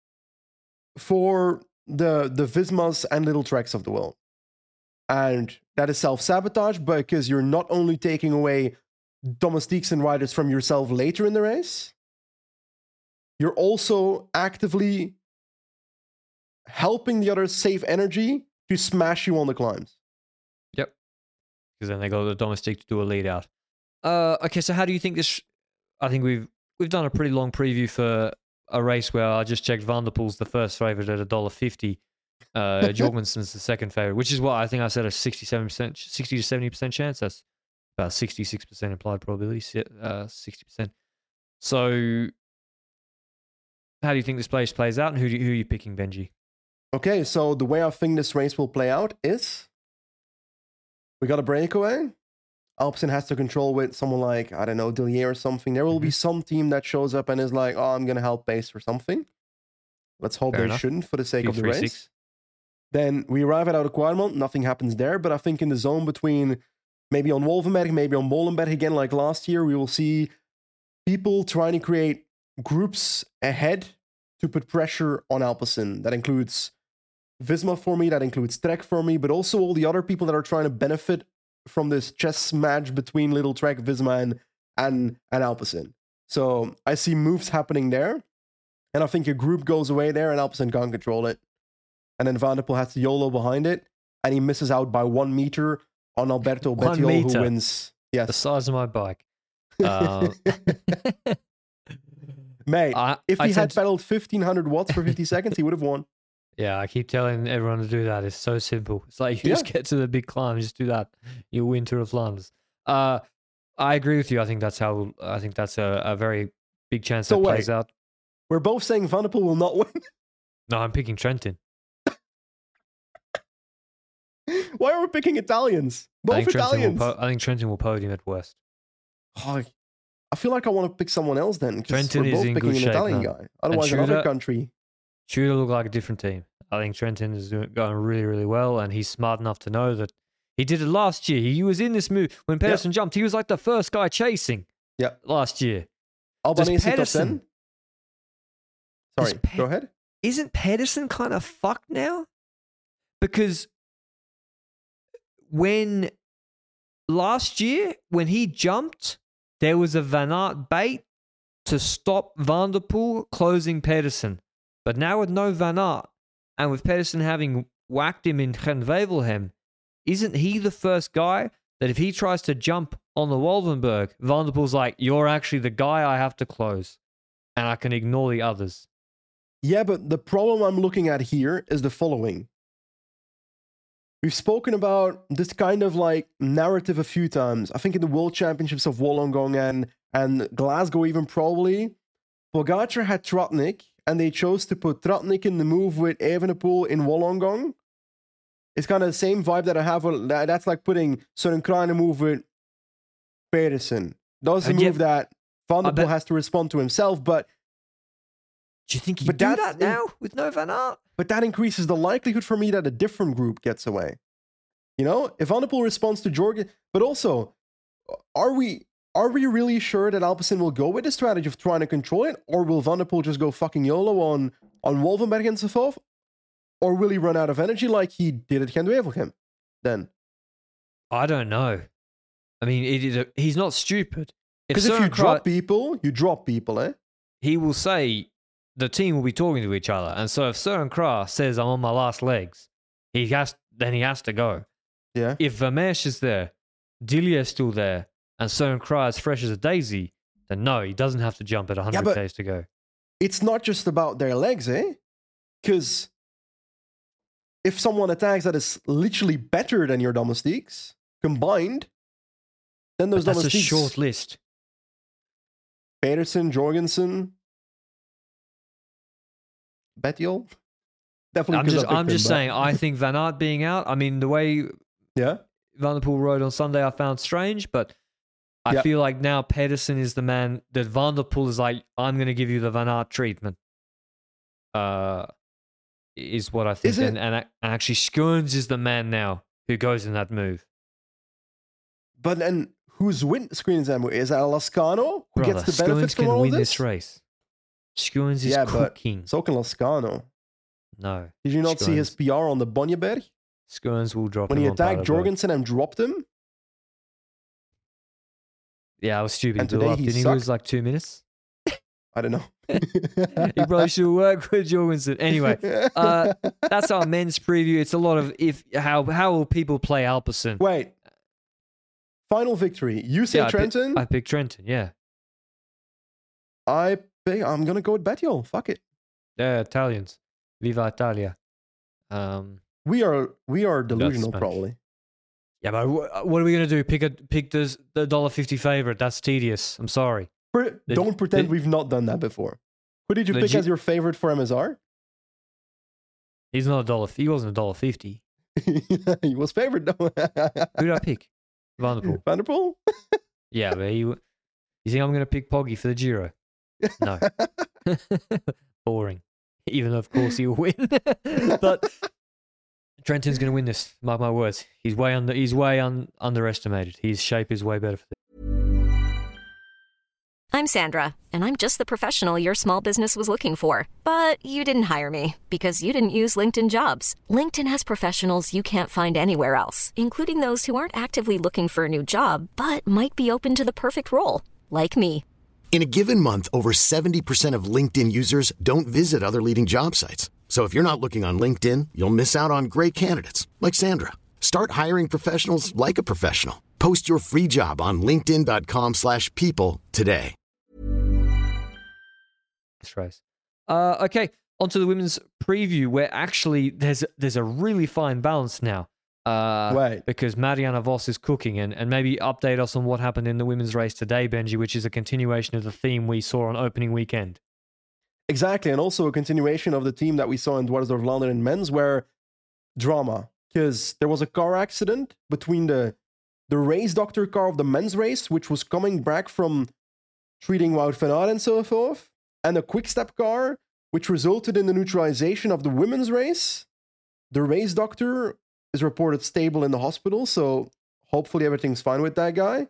C: for the, the Vismas and Little Treks of the world. And that is self-sabotage because you're not only taking away domestiques and riders from yourself later in the race, you're also actively helping the others save energy to smash you on the climbs.
B: Yep. Because then they got the domestic to do a lead out. Uh, okay, so how do you think this? I think we've we've done a pretty long preview for a race where I just checked Van der Poel's the first favorite at a dollar fifty. Uh, Jorgensen's the second favorite, which is what I think I said a sixty-seven percent, sixty to seventy percent chance. That's about sixty-six percent implied probability, uh, sixty percent. So, how do you think this place plays out, and who do you, who are you picking, Benji?
C: Okay, so the way I think this race will play out is we got a breakaway. Alpecin has to control with someone like, I don't know, Dillier or something. There will mm-hmm. be some team that shows up and is like, oh, I'm going to help pace or something. Let's hope Fair they enough. shouldn't for the sake Two, of the three, race. Six. Then we arrive at Oude Kwaremond. Nothing happens there. But I think in the zone between maybe on Wolvenberg, maybe on Molenberg again, like last year, we will see people trying to create groups ahead to put pressure on Alpecin. That includes Visma for me. That includes Trek for me. But also all the other people that are trying to benefit from this chess match between Little Trek, Visma, and, and, and Alpecin. So I see moves happening there. And I think a group goes away there and Alpecin can't control it. And then Van der Poel has the YOLO behind it. And he misses out by one meter on Alberto Bettiol, who wins. Yes.
B: The size of my bike. Uh,
C: Mate, I, if he I had pedaled fifteen hundred watts for fifty seconds, he would have won.
B: Yeah, I keep telling everyone to do that. It's so simple. It's like you yeah. just get to the big climb, just do that. You'll win Tour of Flanders. Uh, I agree with you. I think that's how. I think that's a, a very big chance so that wait, plays out.
C: We're both saying Van der Poel will not win.
B: No, I'm picking Trentin.
C: Why are we picking Italians? Both
B: I think
C: Italians.
B: Po- I think Trentin will podium at worst.
C: Oh, I feel like I want to pick someone else then.
B: Trentin
C: we're both
B: is in
C: picking
B: good
C: an
B: shape,
C: Italian
B: man.
C: guy. Otherwise, another country.
B: Tudor look like a different team. I think Trentin is doing, going really, really well, and he's smart enough to know that he did it last year. He was in this move when Pedersen yep. jumped. He was like the first guy chasing.
C: Yeah,
B: last year.
C: Albanese top ten. Sorry, Pe- go ahead.
B: Isn't Pedersen kind of fucked now? Because when last year when he jumped, there was a Van Aert bait to stop Van der Poel closing Pedersen. But now with no Van Aert, and with Pedersen having whacked him in Gent-Wevelgem, isn't he the first guy that if he tries to jump on the Wolvenberg, Van der Poel's like, you're actually the guy I have to close, and I can ignore the others?
C: Yeah, but the problem I'm looking at here is the following. We've spoken about this kind of like narrative a few times. I think in the World Championships of Wollongong and, and Glasgow even probably, Pogacar had Tratnik, and they chose to put Tratnik in the move with Evenepoel in Wollongong. It's kind of the same vibe that I have. That's like putting Søren Kragh in a move with Pedersen. That's a move yet, that Van der Poel has to respond to himself, but...
B: Do you think you do that now in, with no Van Aert?
C: But that increases the likelihood for me that a different group gets away. You know, if Van der Poel responds to Jorgen... But also, are we... Are we really sure that Alpecin will go with the strategy of trying to control it? Or will Van der Poel just go fucking YOLO on, on Wolvenberg and so forth? Or will he run out of energy like he did at Gent-Wevelgem then?
B: I don't know. I mean, it is a, he's not stupid.
C: Because if, if you Kragh, drop people, you drop people, eh?
B: He will say the team will be talking to each other. And so if Søren Kragh says, I'm on my last legs, he has then he has to go.
C: Yeah.
B: If Vermeersch is there, Dillier is still there, and Søren Kragh is fresh as a daisy, then no, he doesn't have to jump at one hundred yeah, k's to go.
C: It's not just about their legs, eh? Because if someone attacks that is literally better than your domestiques, combined, then those
B: but that's
C: domestiques...
B: That's a short list.
C: Pedersen, Jorgensen, Bettiol? Definitely.
B: I'm just, I'm just saying, I think Van Aert being out, I mean, the way
C: yeah.
B: Van der Poel rode on Sunday, I found strange, but I yep. feel like now Pedersen is the man that Van der Poel is like, I'm going to give you the Van Aert treatment. Uh, is what I think. And, and actually, Skuurens is the man now who goes in that move.
C: But then who's win Skuurens that move? Is that Lascano who
B: Brother,
C: gets the benefits
B: Skuurens
C: from
B: can
C: all
B: win
C: this?
B: this race. Skuurens is
C: yeah,
B: cooking.
C: But so can Lascano.
B: No.
C: Did you not Skuurens. see his P R on the Bonjeberg?
B: Skuurens will drop
C: when
B: him
C: he attacked Jorgensen and dropped him.
B: Yeah, I was stupid.
C: And today he
B: Didn't
C: sucked.
B: he lose like two minutes?
C: I don't know.
B: He probably should work with Jorgensen. Anyway, uh, that's our men's preview. It's a lot of if how how will people play Alpecin?
C: Wait. Final victory. You say
B: yeah,
C: Trentin?
B: I, pick, I picked Trentin, yeah.
C: I pick, I'm going to go with Bettiol. Fuck it.
B: Yeah, Italians. Viva Italia. Um,
C: We are we are delusional,
B: Spanish.
C: probably.
B: yeah, but wh- what are we gonna do? Pick a pick this the dollar fifty favorite? That's tedious. I'm sorry.
C: Pre-
B: The-
C: Don't pretend
B: the-
C: we've not done that before. Who did you pick
B: Legit-
C: as your favorite for M S R?
B: He's not a dollar. He wasn't a dollar fifty.
C: He was favorite though.
B: Who did I pick? Vanderpool.
C: Vanderpool?
B: Yeah, but he. You think I'm gonna pick Poggy for the Giro? No. Boring. Even though, of course, he'll win. But Trenton's going to win this. Mark my words. He's way under. He's way un, underestimated. His shape is way better for this.
D: I'm Sandra, and I'm just the professional your small business was looking for. But you didn't hire me because you didn't use LinkedIn Jobs. LinkedIn has professionals you can't find anywhere else, including those who aren't actively looking for a new job, but might be open to the perfect role, like me.
E: In a given month, over seventy percent of LinkedIn users don't visit other leading job sites. So if you're not looking on LinkedIn, you'll miss out on great candidates like Sandra. Start hiring professionals like a professional. Post your free job on linkedin dot com slash people today.
B: This race. Uh, okay, on to the women's preview, where actually there's there's a really fine balance now. Uh,
C: Right.
B: Because Mariana Vos is cooking, and, and maybe update us on what happened in the women's race today, Benji, which is a continuation of the theme we saw on opening weekend.
C: Exactly, and also a continuation of the team that we saw in Dwarsdorf London in men's, where drama, because there was a car accident between the the race doctor car of the men's race, which was coming back from treating Wout van Aert and so forth, and the quick step car, which resulted in the neutralization of the women's race. The race doctor is reported stable in the hospital, so hopefully everything's fine with that guy.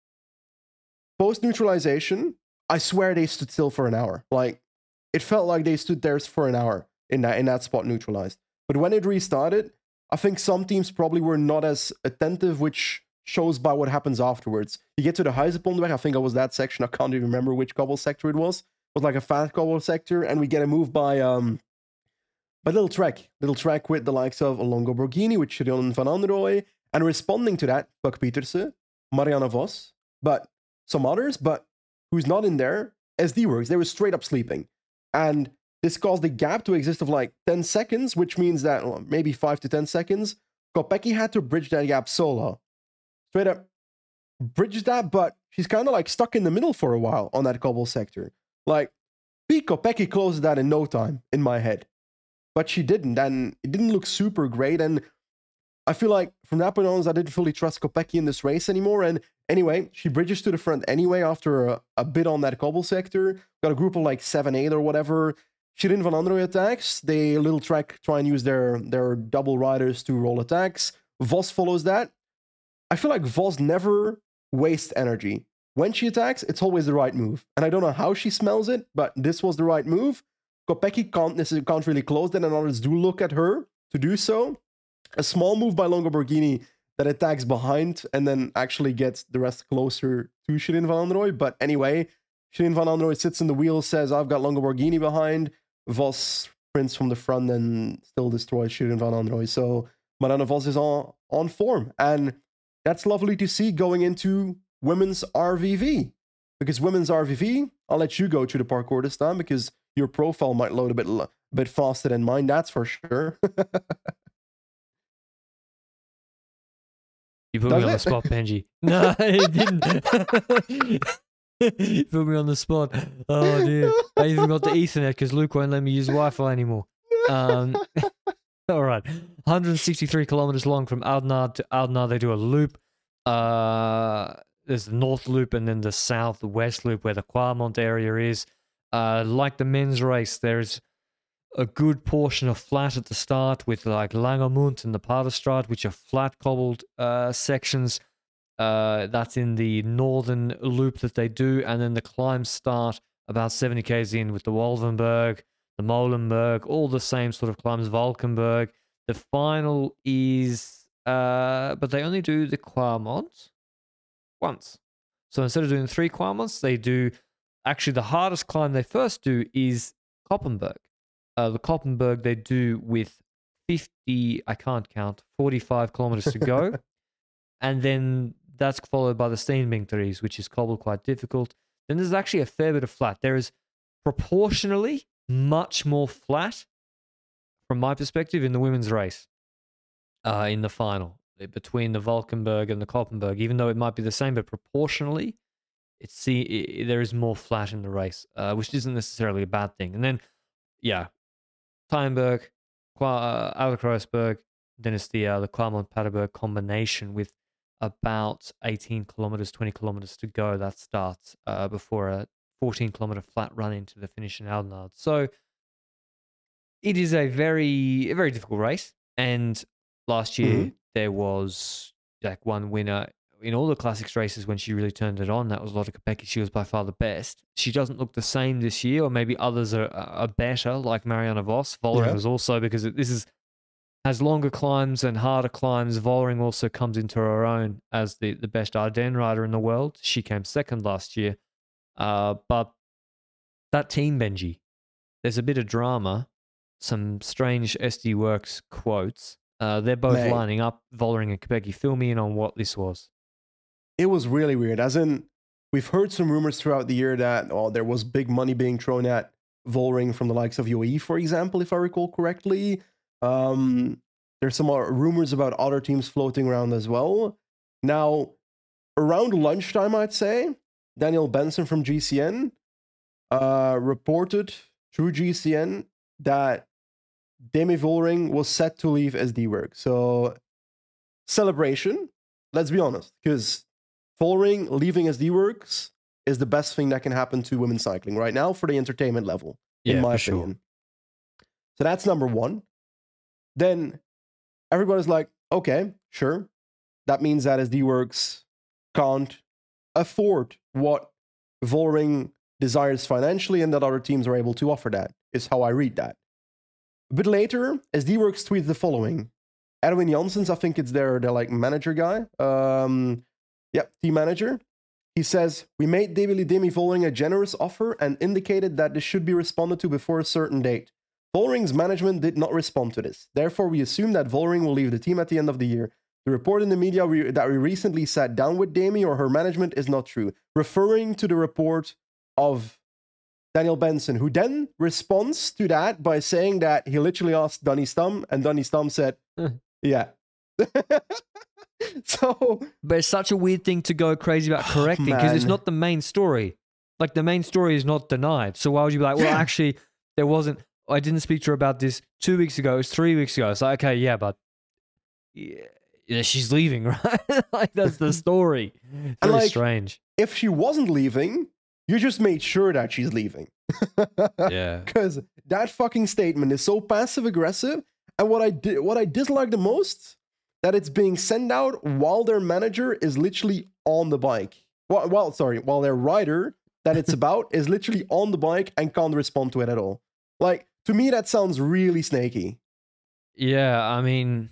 C: Post neutralization, I swear they stood still for an hour. Like, it felt like they stood there for an hour in that in that spot neutralized. But when it restarted, I think some teams probably were not as attentive, which shows by what happens afterwards. You get to the Heisepondweg, I think it was that section, I can't even remember which cobble sector it was. It was like a fast cobble sector, and we get a move by um by Little Trek. Little Trek with the likes of Longo Borghini, with Shirin van Androoy, and responding to that, Buck Pieterse, Mariana Vos, but some others, but who's not in there, S D Works. They were straight up sleeping. And this caused a gap to exist of like ten seconds, which means that well, maybe five to ten seconds. Kopecky had to bridge that gap solo. Straight up bridged that, but she's kind of like stuck in the middle for a while on that cobble sector. Like, Pete Kopecky closed that in no time in my head. But she didn't, and it didn't look super great. And I feel like from that point on, I didn't fully trust Kopecky in this race anymore. And anyway, she bridges to the front anyway after a, a bit on that cobble sector. Got a group of like seven, eight or whatever. Shirin van Androoy attacks. They Little Trek try and use their, their double riders to roll attacks. Vos follows that. I feel like Vos never wastes energy. When she attacks, it's always the right move. And I don't know how she smells it, but this was the right move. Kopecky can't necessarily can't really close that, and others do look at her to do so. A small move by Longo Borghini that attacks behind and then actually gets the rest closer to Shirin van Androoy. But anyway, Shirin van Androoy sits in the wheel, says, I've got Longo Borghini behind. Vos sprints from the front and still destroys Shirin van Androoy. So Mariana Vos is on, on form. And that's lovely to see going into women's R V V. Because women's R V V, I'll let you go to the parkour this time because your profile might load a bit, a bit faster than mine, that's for sure.
B: You put
C: Does
B: me on
C: it?
B: the spot, Benji. No, it didn't. You put me on the spot. Oh, dear. I even got the Ethernet because Luke won't let me use Wi-Fi anymore. Um, all right. one hundred sixty-three kilometers long from Oudenaarde to Oudenaarde. They do a loop. Uh, there's the north loop and then the southwest loop where the Quarmont area is. Uh, like the men's race, there's a good portion of flat at the start with like Langermund and the Paderstraat, which are flat cobbled uh, sections. Uh, that's in the northern loop that they do. And then the climbs start about seventy kays in with the Wolvenberg, the Molenberg, all the same sort of climbs, Valkenberg. The final is, uh, but they only do the Quarmont once. So instead of doing three Quarmonts, they do, actually the hardest climb they first do is Koppenberg. Uh, the Koppenberg they do with fifty, I can't count, forty-five kilometers to go. And then that's followed by the Steenbinteries, which is cobbled quite difficult. Then there's actually a fair bit of flat. There is proportionally much more flat from my perspective, in the women's race, uh, in the final between the Valkenburg and the Koppenberg, even though it might be the same, but proportionally, it's see it, there is more flat in the race, uh, which isn't necessarily a bad thing. And then, yeah, Teinberg, uh, Alderkreuzberg, then it's the uh, the Klarmont-Paderberg combination with about eighteen kilometers, twenty kilometers to go. That starts uh, before a fourteen kilometer flat run into the finish in Oudenaarde. So it is a very, a very difficult race. And last year mm-hmm. there was like one winner in all the classics races when she really turned it on. That was Lotte Kopecky. She was by far the best. She doesn't look the same this year, or maybe others are, are better, like Marianne Vos. Vollering yeah. was also, because it, this is has longer climbs and harder climbs. Vollering also comes into her own as the, the best Ardennes rider in the world. She came second last year. Uh, but that team, Benji, there's a bit of drama, some strange S D Works quotes. Uh, they're both Mate. lining up, Vollering and Kopecky. Fill me in on what this was.
C: It was really weird. As in, we've heard some rumors throughout the year that oh, there was big money being thrown at Vollering from the likes of U A E, for example, if I recall correctly. Um, there's some more rumors about other teams floating around as well. Now, around lunchtime, I'd say, Daniel Benson from G C N uh, reported through G C N that Demi Vollering was set to leave S D Works. So, celebration, let's be honest, because Vollering leaving S D Works is the best thing that can happen to women's cycling right now for the entertainment level,
B: yeah,
C: in my
B: for
C: opinion.
B: Sure.
C: So that's number one. Then everybody's like, okay, sure. That means that S D Works can't afford what Vollering desires financially and that other teams are able to offer that, is how I read that. A bit later, S D Works tweeted the following. Edwin Janssens, I think it's their, their like manager guy. Um, yep, team manager. He says, we made Demi Vollering a generous offer and indicated that this should be responded to before a certain date. Vollering's management did not respond to this. Therefore, we assume that Vollering will leave the team at the end of the year. The report in the media we, that we recently sat down with Demi or her management is not true, referring to the report of Daniel Benson, who then responds to that by saying that he literally asked Danny Stam, and Danny Stam said, yeah. So,
B: but it's such a weird thing to go crazy about correcting because oh, it's not the main story. Like, the main story is not denied. So why would you be like, well, yeah. actually, there wasn't... I didn't speak to her about this two weeks ago. It was three weeks ago. It's like, okay, yeah, but yeah, she's leaving, right? Like, that's the story. It's very like, strange.
C: If she wasn't leaving, you just made sure that she's leaving.
B: Yeah.
C: Because that fucking statement is so passive-aggressive. And what I di- what I dislike the most, that it's being sent out while their manager is literally on the bike. Well, well sorry, while their rider that it's about is literally on the bike and can't respond to it at all. Like, to me, that sounds really snaky.
B: Yeah, I mean,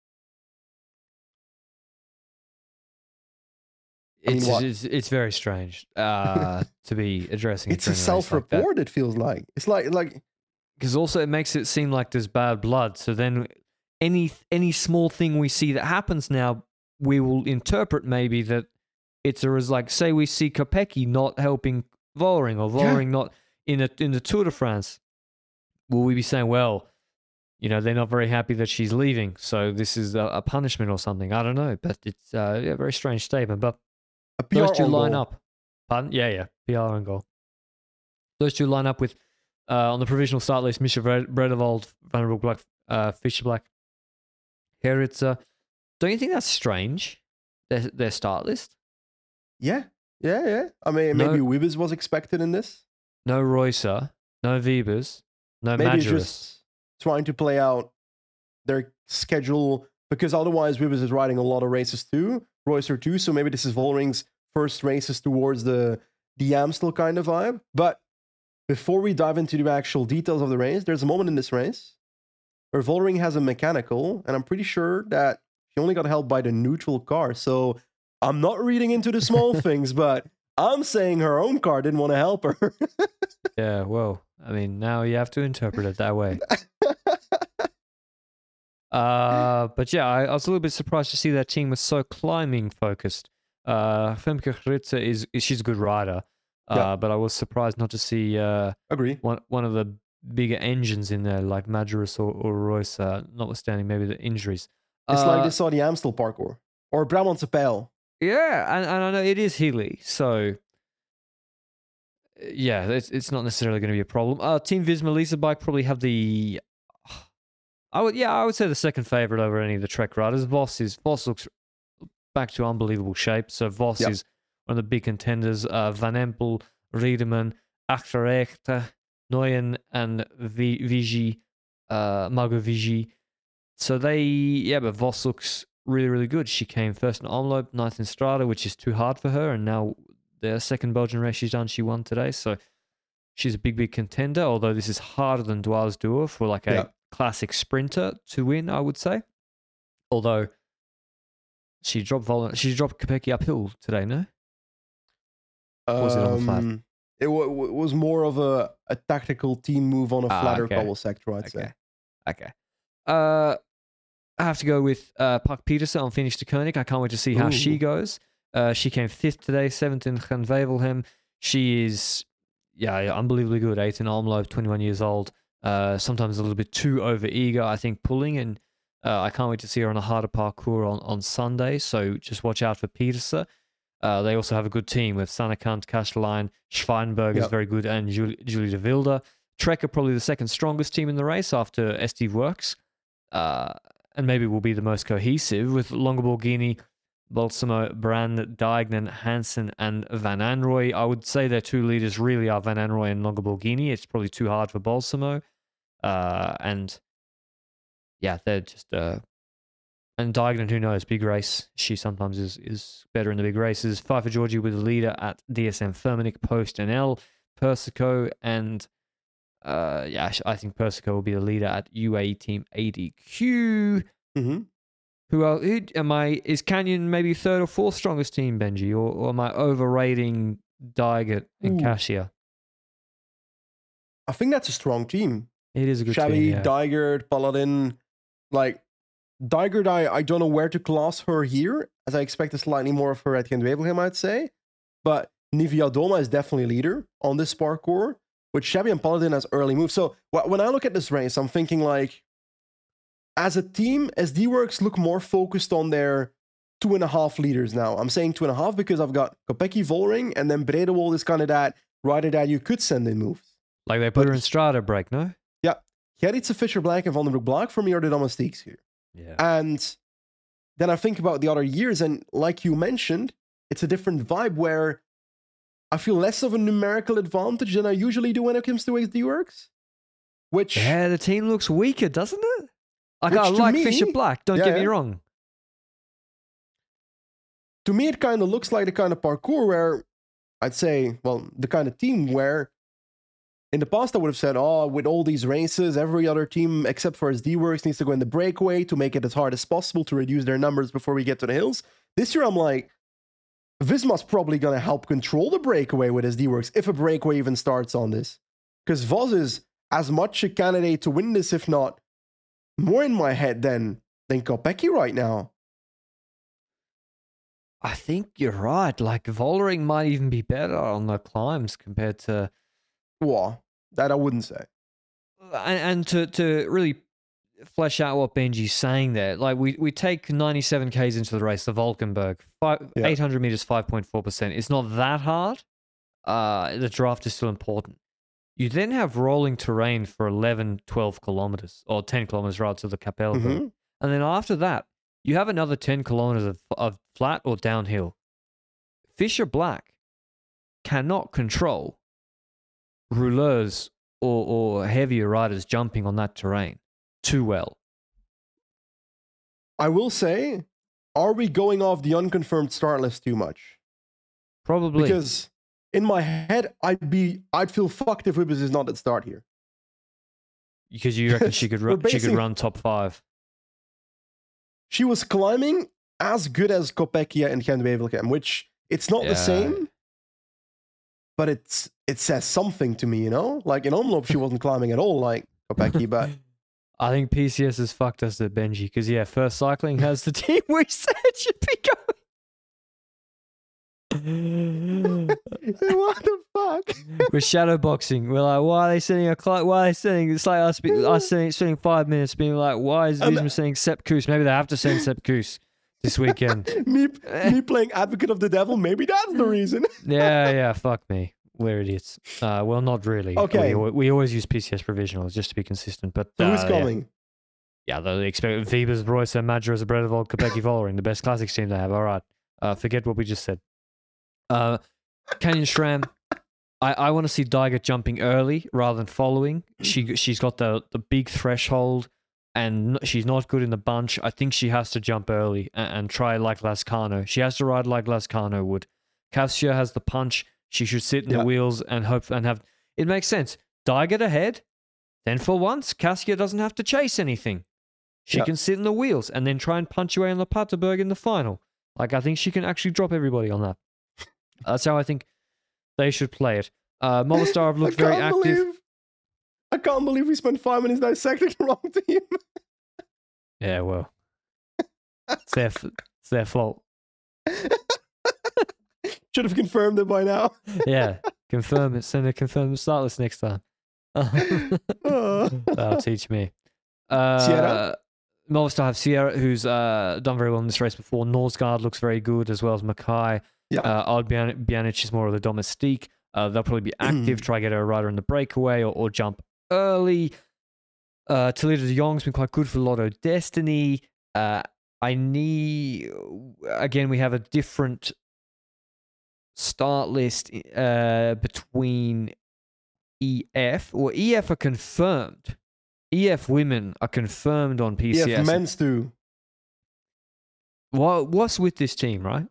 B: it's
C: I mean,
B: it's, it's very strange uh, to be addressing.
C: It's a self-report. Like it feels like it's like like
B: because also it makes it seem like there's bad blood. So then, any any small thing we see that happens now, we will interpret maybe that it's a like say we see Kopecky not helping Vollering or Vollering yeah. not in a in the Tour de France. Will we be saying, well, you know, they're not very happy that she's leaving, so this is a, a punishment or something? I don't know, but it's uh, a very strange statement. But those two line up. Pardon? Yeah, yeah, P R and goal. Those two line up with, uh, on the provisional start list, Misha Bredevold, Vanderbilt Black, uh, Fischer Black, Heritzer. Don't you think that's strange, their, their start list?
C: Yeah, yeah, yeah. I mean, no, maybe Wiebes was expected in this.
B: No Reusser, no Wiebes. No,
C: maybe
B: Majerus.
C: Just trying to play out their schedule, because otherwise Wiebes is riding a lot of races too, Reusser too, so maybe this is Vollering's first races towards the, the Amstel kind of vibe. But before we dive into the actual details of the race, there's a moment in this race where Vollering has a mechanical, and I'm pretty sure that she only got helped by the neutral car, so I'm not reading into the small things, but I'm saying her own car didn't want to help her.
B: Yeah, well, I mean, now you have to interpret it that way. uh, but yeah, I, I was a little bit surprised to see that team was so climbing focused. Uh, Femke Heritzer is, is she's a good rider, uh, yeah. but I was surprised not to see uh,
C: agree
B: one one of the bigger engines in there, like Madras or, or Royce, uh, notwithstanding maybe the injuries.
C: It's
B: uh,
C: like they saw the Amstel parkour or Brabantse Pijl.
B: Yeah, and, and I know it is hilly, so yeah, it's it's not necessarily going to be a problem. Uh, Team Visma Lisa Bike probably have the, I would yeah, I would say the second favorite over any of the Trek riders. Voss is Voss looks back to unbelievable shape, so Voss
C: Yep.
B: is one of the big contenders. Uh, Van Empel, Riedemann, Achterrechte, Nguyen, and v- Vigi, uh, Margot Vigi. So they, yeah, but Voss looks really, really good. She came first in Omloop, ninth in Strada, which is too hard for her. And now the second Belgian race she's done, she won today. So she's a big, big contender, although this is harder than Dwars-Duur for like a
C: Yeah.
B: classic sprinter to win, I would say. Although she dropped Vol- she dropped Kopecky uphill today, no? Or was it on the flat?
C: Um, It wa- wa- was more of a, a tactical team move on a
B: Ah,
C: flatter
B: okay.
C: cobble sector, I'd
B: Okay.
C: say.
B: Okay. Uh, I have to go with uh, Pak Petersen on finish to Koenig. I can't wait to see how she
C: Ooh.
B: goes. Uh, she came fifth today, seventh in Gaan Wevelgem. She is, yeah, yeah, unbelievably good. Eighth in Almelo, twenty-one years old. Uh, sometimes a little bit too over eager, I think, pulling. And uh, I can't wait to see her on a harder parkour on, on Sunday. So just watch out for Petersen. Uh, they also have a good team with Sannekant, Kastelein, Schweinberg is
C: Yep.
B: very good, and Julie, Julie de Wilde. Trek are probably the second strongest team in the race after S D Works, uh, and maybe will be the most cohesive with Longoborghini, Balsamo, Brand, Dijknen, Hansen, and Van Anrooy. I would say their two leaders really are Van Anrooy and Longoborghini. It's probably too hard for Balsamo. Uh, and yeah, they're just... Uh, and Dijknen, who knows, big race. She sometimes is, is better in the big races. Pfeiffer Georgie with the leader at D S M Firmenich, Post N L, Persico, and uh, yeah, I think Persico will be the leader at U A E Team A D Q.
C: Mm-hmm.
B: Who else? Who, am I? Is Canyon maybe third or fourth strongest team, Benji, or, or am I overrating Dygert and
C: Ooh.
B: Kasia?
C: I think that's a strong team.
B: It is a good
C: Shabby,
B: team. Yeah.
C: Dijkert, Paladin. Like, Dijkert, I, I don't know where to class her here, as I expect slightly more of her at Gent Wevelgem, I'd say. But Nivea Doma is definitely a leader on this parkour, with Shabby and Paladin as early moves. So wh- when I look at this race, I'm thinking like, as a team, S D Works look more focused on their two and a half leaders now. I'm saying two and a half because I've got Kopecky, Vollering, and then Bredewold is kind of that rider that you could send in moves.
B: Like they put
C: But-
B: her in Strada break, no?
C: Yeah. Gerritsen, Fischer, Black, and Van den Broek Black for me are the domestiques here.
B: Yeah.
C: And then I think about the other years, and like you mentioned, it's a different vibe where I feel less of a numerical advantage than I usually do when it comes to S D Works. Which,
B: Yeah, the team looks weaker, doesn't it? Like,
C: Which
B: I
C: to
B: like
C: me-
B: Fisher Black, don't
C: Yeah,
B: get me
C: yeah.
B: wrong.
C: to me, it kind of looks like the kind of parkour where I'd say, well, the kind of team where in the past I would have said, oh, with all these races, every other team except for S D Works needs to go in the breakaway to make it as hard as possible to reduce their numbers before we get to the hills. This year, I'm like, Visma's probably going to help control the breakaway with S D Works, if a breakaway even starts on this. Because Voss is as much a candidate to win this, if not more in my head than, than Kopecky right now.
B: I think you're right. Like, Vollering might even be better on the climbs compared to...
C: Well, that I wouldn't say.
B: And, and to, to really flesh out what Benji's saying there, like, we, we take ninety-seven kays into the race, the Valkenburg, five,
C: Yeah.
B: eight hundred meters, five point four percent. It's not that hard. Uh, the draft is still important. You then have rolling terrain for eleven, twelve kilometers, or ten kilometers rather, to the Kapellberg.
C: Mhm.
B: And then after that, you have another ten kilometers of, of flat or downhill. Fisher Black cannot control rouleurs or, or heavier riders jumping on that terrain too well.
C: I will say, are we going off the unconfirmed start list too much?
B: Probably.
C: Because in my head, I'd be, I'd feel fucked if Wibbes is not at start here.
B: Because you reckon she could
C: We're
B: run, she could
C: basing-
B: run top five.
C: She was climbing as good as Kopecky and Gent Wevelgem, which it's not
B: Yeah.
C: the same, but it's it says something to me, you know? Like in Omloop, she wasn't climbing at all like Kopecky, but
B: I think P C S has fucked us at Benji because, yeah, First Cycling has the team we said should be going.
C: what the fuck?
B: We're shadow boxing. We're like, why are they sending a clock? Why are they sending? It's like us, be, us sending, spending five minutes being like, why is
C: And-
B: Visma sending Sepp Kuss? Maybe they have to send Sepp Kuss this weekend.
C: me, me playing advocate of the devil. Maybe that's the reason.
B: Yeah, yeah, fuck me. We're idiots. Uh, well, not really.
C: Okay.
B: We, we always use P C S provisionals just to be consistent. But
C: So
B: uh,
C: who's
B: yeah.
C: coming?
B: Yeah, they expect Vibers, Royce, Madras, Bredevald, Kopecky, Vollering, the best classics team they have. All right. Uh, forget what we just said. Uh, Canyon Stram, I, I want to see Daiga jumping early rather than following. She, she's got the, the big threshold and she's not good in the bunch. I think she has to jump early and, and try like Lascano. She has to ride like Lascano would. Cassia has the punch. She should sit in
C: Yeah.
B: the wheels and hope and have... It makes sense. Daiga ahead. Then for once, Cassia doesn't have to chase anything. She
C: Yeah.
B: can sit in the wheels and then try and punch away on the Paterberg in the final. Like, I think she can actually drop everybody on that. That's how I think they should play it. Uh, Movistar have looked
C: I
B: very
C: can't
B: active.
C: Believe, I can't believe we spent five minutes dissecting the wrong team.
B: Yeah, well, it's their, f- it's their fault.
C: Should have confirmed it by now.
B: Yeah, confirm it. Send a confirmed start list next time.
C: Uh,
B: That'll teach me. Uh,
C: Sierra?
B: Movistar have Sierra, who's uh, done very well in this race before. Norsgaard looks very good, as well as Mackay.
C: Yeah.
B: Uh, Odd Bian- Bianic is more of the domestique. Uh, they'll probably be active, try to get a rider in the breakaway or, or jump early. Uh, Toledo de Jong's been quite good for Lotto Destiny. Uh, I need... Again, we have a different start list uh, between E F, or E F are confirmed. E F women are confirmed on P C S.
C: yeah, men's too.
B: What, what's with this team, right?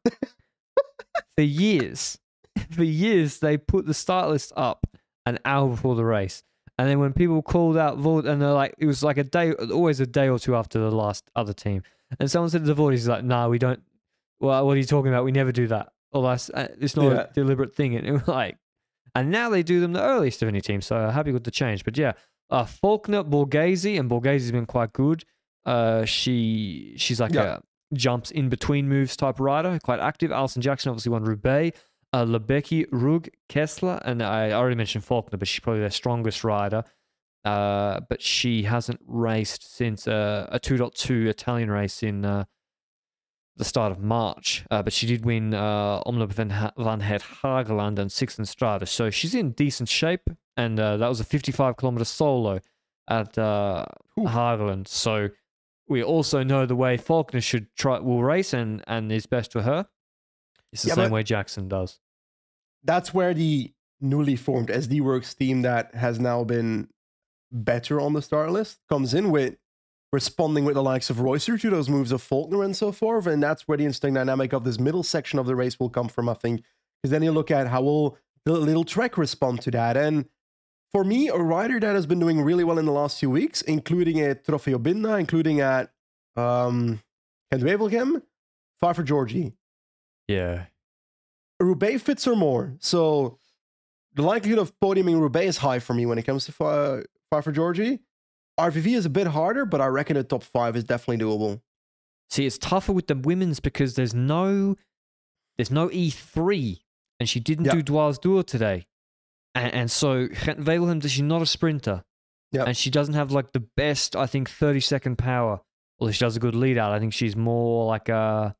B: For years, for years, they put the start list up an hour before the race. And then when people called out Vord, and they're like, it was like a day, always a day or two after the last other team. And someone said to the Vord, he's like, nah, we don't, well, what are you talking about? We never do that. Well, that's, uh, it's not
C: Yeah.
B: a deliberate thing. And it was like, and now they do them the earliest of any team. So uh, happy with the change. But yeah, uh, Faulkner, Borghese, and Borghese's been quite good. Uh, she She's like
C: Yeah.
B: a jumps in between moves type rider, quite active. Alison Jackson obviously won Roubaix. Uh, Lebecki, Rug, Kessler, and I already mentioned Faulkner, but she's probably their strongest rider. Uh, but she hasn't raced since uh, a two point two Italian race in uh, the start of March. Uh, but she did win uh, Omloop van, ha- van Het Hageland and sixth in Strada. So she's in decent shape. And uh, that was a fifty-five kilometer solo at uh, Hageland. So we also know the way Faulkner should try will race and, and is best for her. It's the
C: Yeah,
B: same
C: but-
B: way Jackson does.
C: That's where the newly formed S D Works team that has now been better on the start list comes in with responding with the likes of Royster to those moves of Faulkner and so forth. And that's where the interesting dynamic of this middle section of the race will come from, I think. Because then you look at how will the little Trek respond to that. And for me, a rider that has been doing really well in the last few weeks, including at Trofeo Binda, including at um, Gent-Wevelgem, Far for Georgie.
B: Yeah.
C: Roubaix fits her more. So the likelihood of podiuming Roubaix is high for me when it comes to Far, far for Georgie. R V V is a bit harder, but I reckon a top five is definitely doable.
B: See, it's tougher with the women's because there's no there's no E three, and she didn't
C: Yeah.
B: do Dwars Duur today. And, and so Gent-Wevelgem, she's not a sprinter.
C: Yeah.
B: And she doesn't have like the best, I think, thirty second power. Although she does a good lead out. I think she's more like a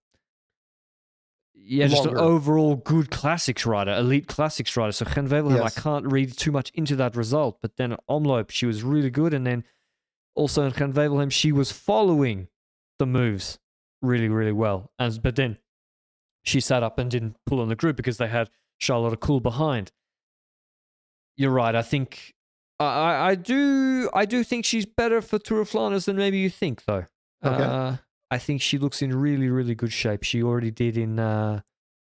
B: yeah, just an
C: Longer.
B: overall good classics rider, elite classics rider. So Gent-Wevelgem,
C: Yes.
B: I can't read too much into that result. But then at Omloop, she was really good. And then also in Gent-Wevelgem, she was following the moves really, really well. And but then she sat up and didn't pull on the group because they had Charlotte Cool behind. You're right. I think I, I, I do I do think she's better for Tour of Flanders than maybe you think, though.
C: Okay.
B: Uh, I think she looks in really, really good shape. She already did in uh,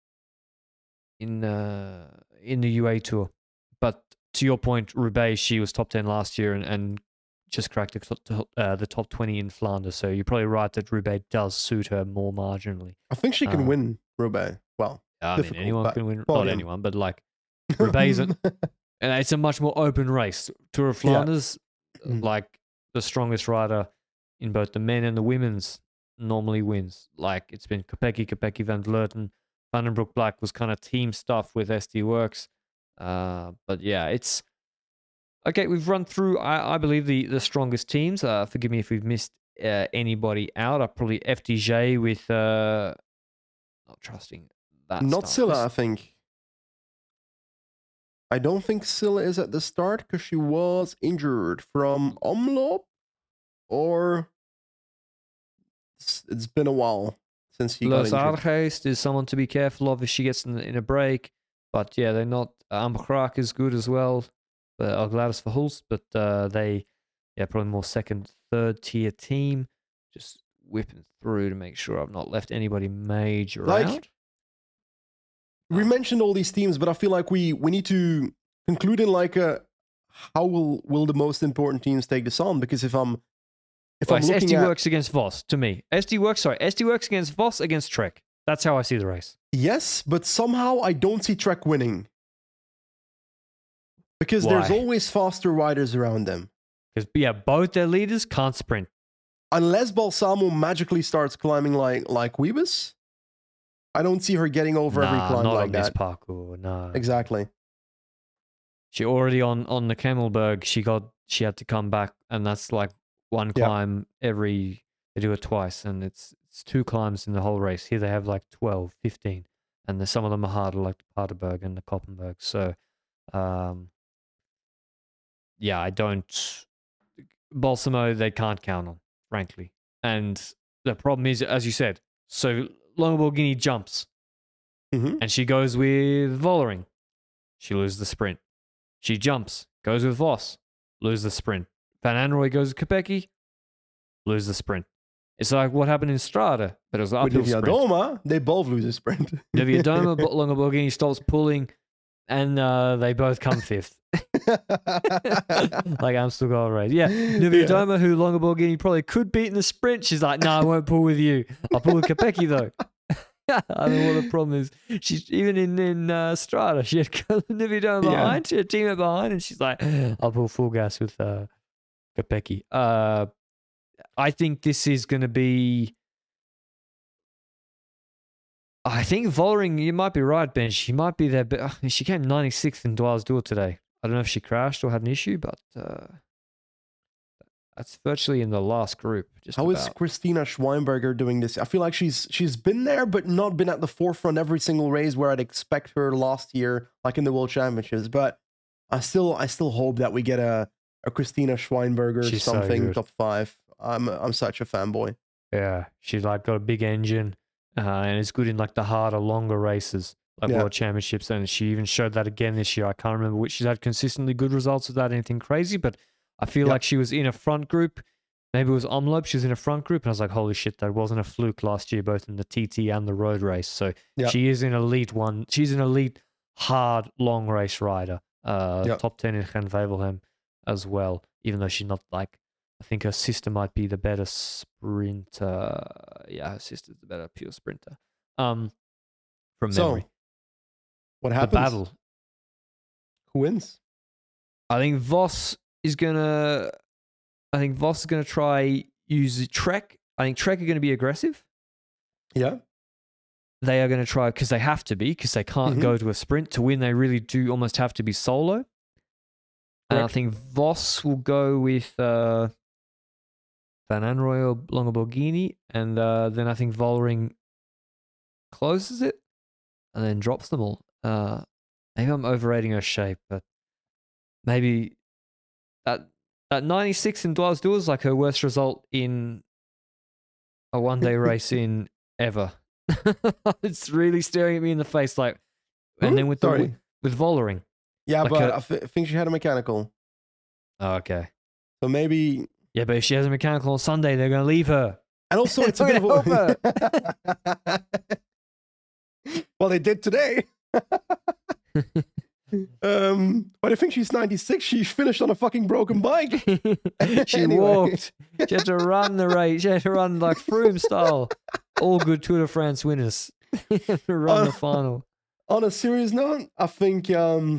B: in uh, in the U A Tour. But to your point, Roubaix, she was top ten last year and, and just cracked the, top- uh, the top twenty in Flanders. So you're probably right that Roubaix does suit her more marginally.
C: I think she can
B: Uh,
C: win Roubaix. Well,
B: I mean,
C: Difficult,
B: anyone
C: but
B: can win. Not
C: podium.
B: anyone, but like Roubaix, and it's a much more open race. Tour of
C: Yeah.
B: Flanders,
C: Mm.
B: like the strongest rider in both the men and the women's normally wins. Like it's been Kopecky, Kopecky, Van Vleuten, Vandenbroek Black was kind of team stuff with S D Works. Uh, but yeah, it's okay. We've run through, I, I believe, the, the strongest teams. Uh, forgive me if we've missed uh, anybody out. I probably F D J with uh, not trusting that.
C: Not
B: start.
C: Scylla, I think. I don't think Scylla is at the start because she was injured from Omloop, or it's, it's been a while since he
B: Los
C: got injured.
B: Arges is someone to be careful of if she gets in, in a break. But yeah, they're not. Amberkrak is good as well. Uh, Gladys for Hulst, but uh, they, yeah, probably more second, third tier team. Just whipping through to make sure I've not left anybody major
C: Like,
B: out.
C: We mentioned all these teams, but I feel like we, we need to conclude in like a how will will the most important teams take this on? Because if I'm if
B: Well,
C: I'm
B: it's
C: looking
B: S D
C: at
B: Works against Voss to me. S D Works, sorry, S D Works against Voss against Trek. That's how I see the race.
C: yes, but somehow I don't see Trek winning because there's
B: Why?
C: always faster riders around them.
B: Because yeah, both their leaders can't sprint.
C: Unless Balsamo magically starts climbing like like Weebus, I don't see her getting over every
B: Nah,
C: climb
B: not
C: like
B: on this
C: that.
B: parkour. No,
C: Exactly.
B: she already on on the Camelberg. She got she had to come back, and that's like one
C: Yeah.
B: climb every. They do it twice, and it's it's two climbs in the whole race. Here they have like twelve, fifteen, and there's some of them are harder, like the Paterberg and the Koppenberg. So, um, yeah, I don't. Balsamo, they can't count on, frankly. And the problem is, as you said, so Longoborghini jumps,
C: Mhm.
B: and she goes with Vollering. She loses the sprint. She jumps, goes with Voss, lose the sprint. Van Anrooy goes with Kopecky, lose the sprint. It's like what happened in Strada, but it was an
C: With
B: uphill sprint.
C: Viadoma, they both lose a sprint.
B: Viadoma, Longoborghini stops pulling, and uh, they both come fifth. Like Amstel Gold Race. Yeah, Viadoma, who Longoborghini probably could beat in the sprint, she's like, no, nah, I won't pull with you. I'll pull with Kopecky, though. I don't know what the problem is. She's even in in uh, Strada. She had Viadoma
C: Yeah.
B: behind, she had teammate behind, and she's like, I'll pull full gas with uh, Kopecky. Uh, I think this is going to be. I think Vollering, you might be right, Ben. She might be there, but uh, she came ninety-sixth in Dwars Duel today. I don't know if she crashed or had an issue, but uh, that's virtually in the last group. Just
C: How is
B: about.
C: Christina Schweinberger doing this? I feel like she's she's been there, but not been at the forefront every single race where I'd expect her last year, like in the World Championships. But I still I still hope that we get a, a Christina Schweinberger
B: She's so
C: something
B: good.
C: top five. I'm I'm such a fanboy.
B: Yeah, she's like got a big engine, uh, and it's good in like the harder, longer races, like
C: Yeah.
B: World Championships. And she even showed that again this year. I can't remember which. She's had consistently good results without anything crazy, but I feel
C: Yep.
B: like she was in a front group. Maybe it was Omloop. She was in a front group, and I was like, holy shit, that wasn't a fluke last year, both in the T T and the road race. So
C: Yep.
B: she is an elite one. She's an elite, hard, long race rider. Uh,
C: Yep.
B: Top ten in Gen Wevelgem as well, even though she's not like. I think her sister might be the better sprinter. Yeah, her sister's the better pure sprinter. Um, from
C: So,
B: memory.
C: what
B: The
C: happens?
B: battle.
C: Who wins?
B: I think Voss is gonna. I think Voss is gonna try use Trek. I think Trek are gonna be aggressive.
C: Yeah.
B: They are gonna try because they have to be because they can't
C: Mhm.
B: go to a sprint to win. They really do almost have to be solo. And I
C: Correct.
B: think Voss will go with uh, Van Anrooy or Longoborghini, and uh, then I think Vollering closes it and then drops them all. Uh, maybe I'm overrating her shape, but maybe that that ninety-six in Dwars Duel is like her worst result in a one day race in ever. It's really staring at me in the face, like, and
C: Who?
B: then with the
C: Sorry.
B: with Vollering.
C: Yeah,
B: Like
C: but
B: a-
C: I th- I think she had a mechanical.
B: Oh, okay.
C: So maybe.
B: Yeah, but if she has a mechanical on Sunday, they're going to leave her.
C: And also, it's a
B: They're
C: bit of
B: gonna
C: a. Well, they did today. um, but I think she's ninety-six. She finished on a fucking broken bike.
B: She
C: Anyway.
B: walked. She had to run the race. She had to run like Froome style. All good Tour de France winners. To run
C: Uh,
B: the final.
C: On a serious note, I think um,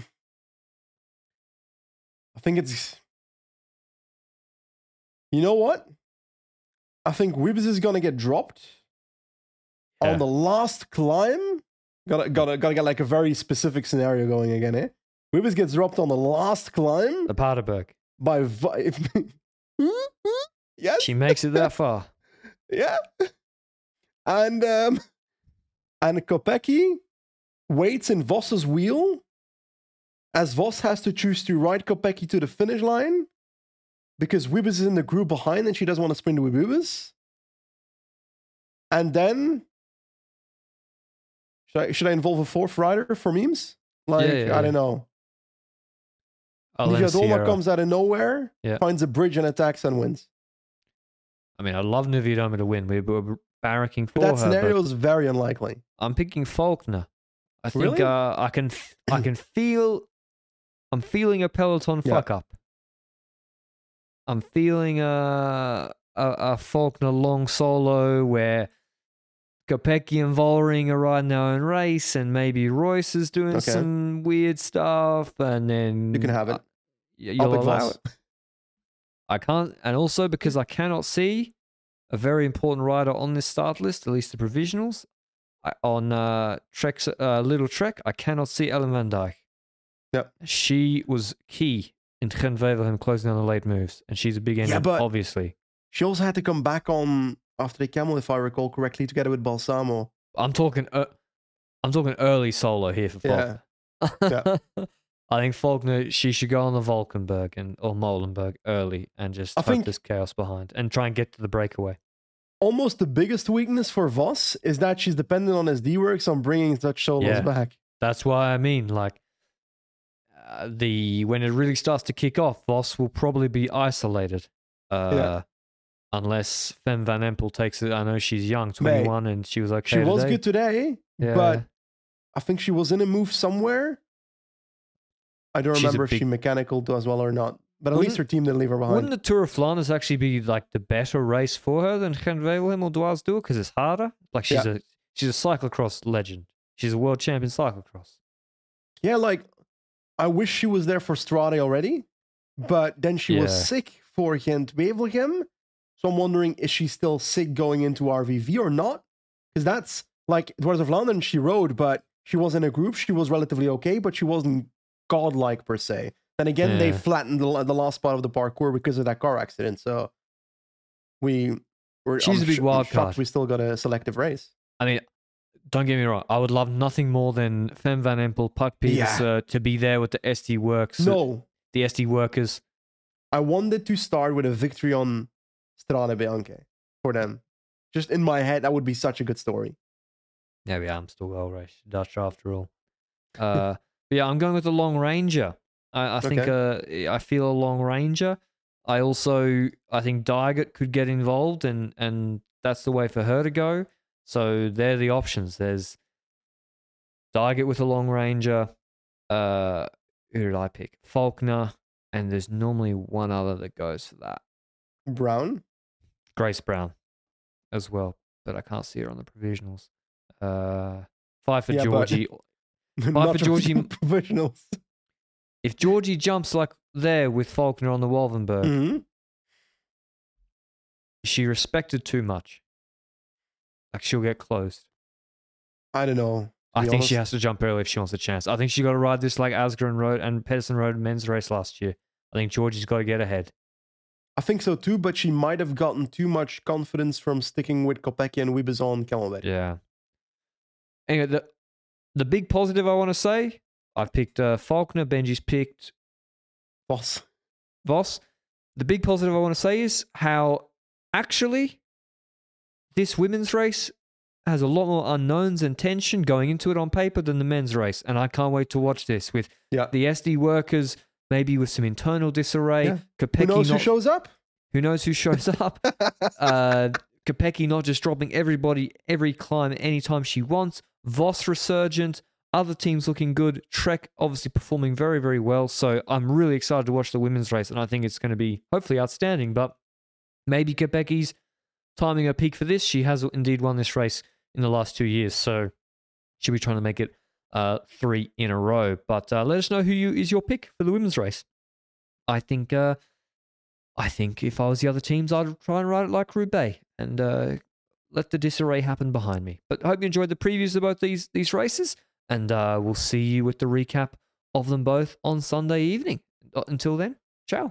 C: I think it's. You know what? I think Wibbs is gonna get dropped
B: Yeah.
C: on the last climb. Gotta gotta gotta get like a very specific scenario going again, eh? Wiebes gets dropped on the last climb
B: The Paterberg.
C: by... Vi- yes?
B: She makes it that far.
C: Yeah. And um, and Kopecky waits in Voss's wheel as Voss has to choose to ride Kopecky to the finish line because Wiebes is in the group behind and she doesn't want to sprint with Wiebes. And then should I, should I involve a fourth rider for memes? Like,
B: Yeah, yeah,
C: I don't
B: yeah.
C: know.
B: Alain
C: Nivia Doma
B: Sierra.
C: comes out of nowhere,
B: Yeah.
C: finds a bridge and attacks and wins.
B: I mean, I love Nivia Doma to win. We were barracking for
C: But that
B: her.
C: scenario
B: But
C: is very unlikely.
B: I'm picking Faulkner. I think
C: Really?
B: uh, I can f- I can feel I'm feeling a Peloton
C: Yeah.
B: fuck up. I'm feeling a, a a Faulkner long solo where Kopecky and Vollering are riding their own race, and maybe Royce is doing
C: Okay.
B: some weird stuff, and then
C: You can have it.
B: uh, y-
C: I'll
B: you'll
C: pick
B: allow
C: Voss.
B: it. I can't, and also because I cannot see a very important rider on this start list, at least the provisionals. I, on uh, Trek's uh, Little Trek, I cannot see Ellen van Dijk.
C: Yep.
B: She was key in Gent Wevelgem closing down the late moves, and she's a big engine,
C: but-
B: obviously.
C: She also had to come back on after the camel, if I recall correctly, together with Balsamo.
B: I'm talking, uh, I'm talking early solo here for
C: Yeah.
B: Faulkner. I think Faulkner, she should go on the Valkenberg and or Molenberg early and just
C: I
B: tuck
C: think-
B: this chaos behind and try and get to the breakaway.
C: Almost the biggest weakness for Voss is that she's dependent on S D Works on bringing such solos
B: Yeah.
C: back.
B: That's why I mean, like, uh, the when it really starts to kick off, Voss will probably be isolated. Uh,
C: Yeah.
B: Unless Fem Van Empel takes it. I know she's young,
C: Mate,
B: twenty-one, and she was okay
C: She was
B: today.
C: good today,
B: Yeah.
C: but I think she was in a move somewhere. I don't
B: She's a
C: remember if
B: big-
C: she mechanical to as well or not, but at least
B: Wouldn't-
C: her team didn't leave her behind.
B: Wouldn't the Tour of Flanders actually be like the better race for her than Gent Wevelgem or Dwars Duur because it's harder? Like she's
C: Yeah.
B: a she's a cyclocross legend. She's a world champion cyclocross.
C: Yeah, like I wish she was there for Strade already, but then she was
B: Yeah.
C: sick for Gent Wevelgem. So I'm wondering, is she still sick going into R V V or not? Because that's like Dwars of London, she rode, but she was in a group. She was relatively okay, but she wasn't godlike per se. Then again, they
B: Yeah.
C: flattened the, the last part of the parkour because of that car accident. So we were.
B: She's
C: I'm
B: a big
C: sh-
B: wild
C: shocked
B: card.
C: We still got a selective race.
B: I mean, don't get me wrong. I would love nothing more than Fem Van Empel, Puck Peters
C: Yeah.
B: uh, to be there with the S D works.
C: No,
B: The S D workers.
C: I wanted to start with a victory on Strade Bianche for them. Just in my head, that would be such a good story.
B: Yeah, yeah, I'm still well race Dutch after all. Uh, but yeah, I'm going with the Long Ranger. I, I think uh, I feel a Long Ranger. I also I think Dygert could get involved, and and that's the way for her to go. So they're the options. There's Dygert with a Long Ranger. Uh, who did I pick? Faulkner, and there's normally one other that goes for that.
C: Brown.
B: Grace Brown, as well, but I can't see her on the provisionals. Uh, five for
C: Yeah, but-
B: Georgie.
C: Not
B: for
C: just
B: Georgie-
C: professionals.
B: If Georgie jumps like there with Faulkner on the Wolvenberg,
C: Mhm.
B: she respected too much. Like she'll get closed.
C: I don't know. to
B: I
C: be
B: think she has
C: honest.
B: to jump early if she wants a chance. I think she got to ride this like Asgren rode and Pedersen rode men's race last year. I think Georgie's got to get ahead.
C: I think so too, but she might have gotten too much confidence from sticking with Kopecky and Wiebes on Camelback.
B: Yeah. Anyway, the the big positive I want to say, I've picked uh, Faulkner. Benji's picked
C: Boss.
B: Voss. The big positive I want to say is how actually this women's race has a lot more unknowns and tension going into it on paper than the men's race. And I can't wait to watch this with
C: Yeah.
B: the S D workers, maybe with some internal disarray.
C: Yeah.
B: Kopecky
C: Who knows
B: not,
C: who shows up?
B: who knows who shows up? uh, Kopecky not just dropping everybody every climb anytime she wants. Voss resurgent. Other teams looking good. Trek obviously performing very, very well. So I'm really excited to watch the women's race, and I think it's going to be hopefully outstanding. But maybe Kopecky's timing her peak for this. She has indeed won this race in the last two years, so she'll be trying to make it uh, three in a row. But uh, let us know who you, is your pick for the women's race. I think, uh, I think if I was the other teams, I'd try and ride it like Roubaix and uh, let the disarray happen behind me. But I hope you enjoyed the previews of both these these races. And uh, we'll see you with the recap of them both on Sunday evening. Until then, ciao.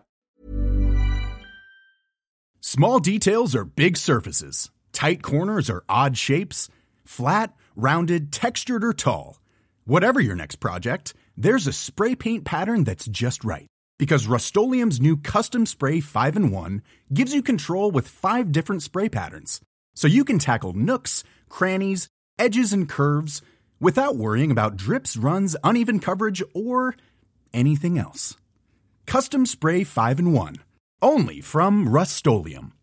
F: Small details are big surfaces. Tight corners are odd shapes. Flat, rounded, textured, or tall. Whatever your next project, there's a spray paint pattern that's just right. Because Rust-Oleum's new Custom Spray five in one gives you control with five different spray patterns. So you can tackle nooks, crannies, edges, and curves without worrying about drips, runs, uneven coverage, or anything else. Custom Spray five in one. Only from Rust-Oleum.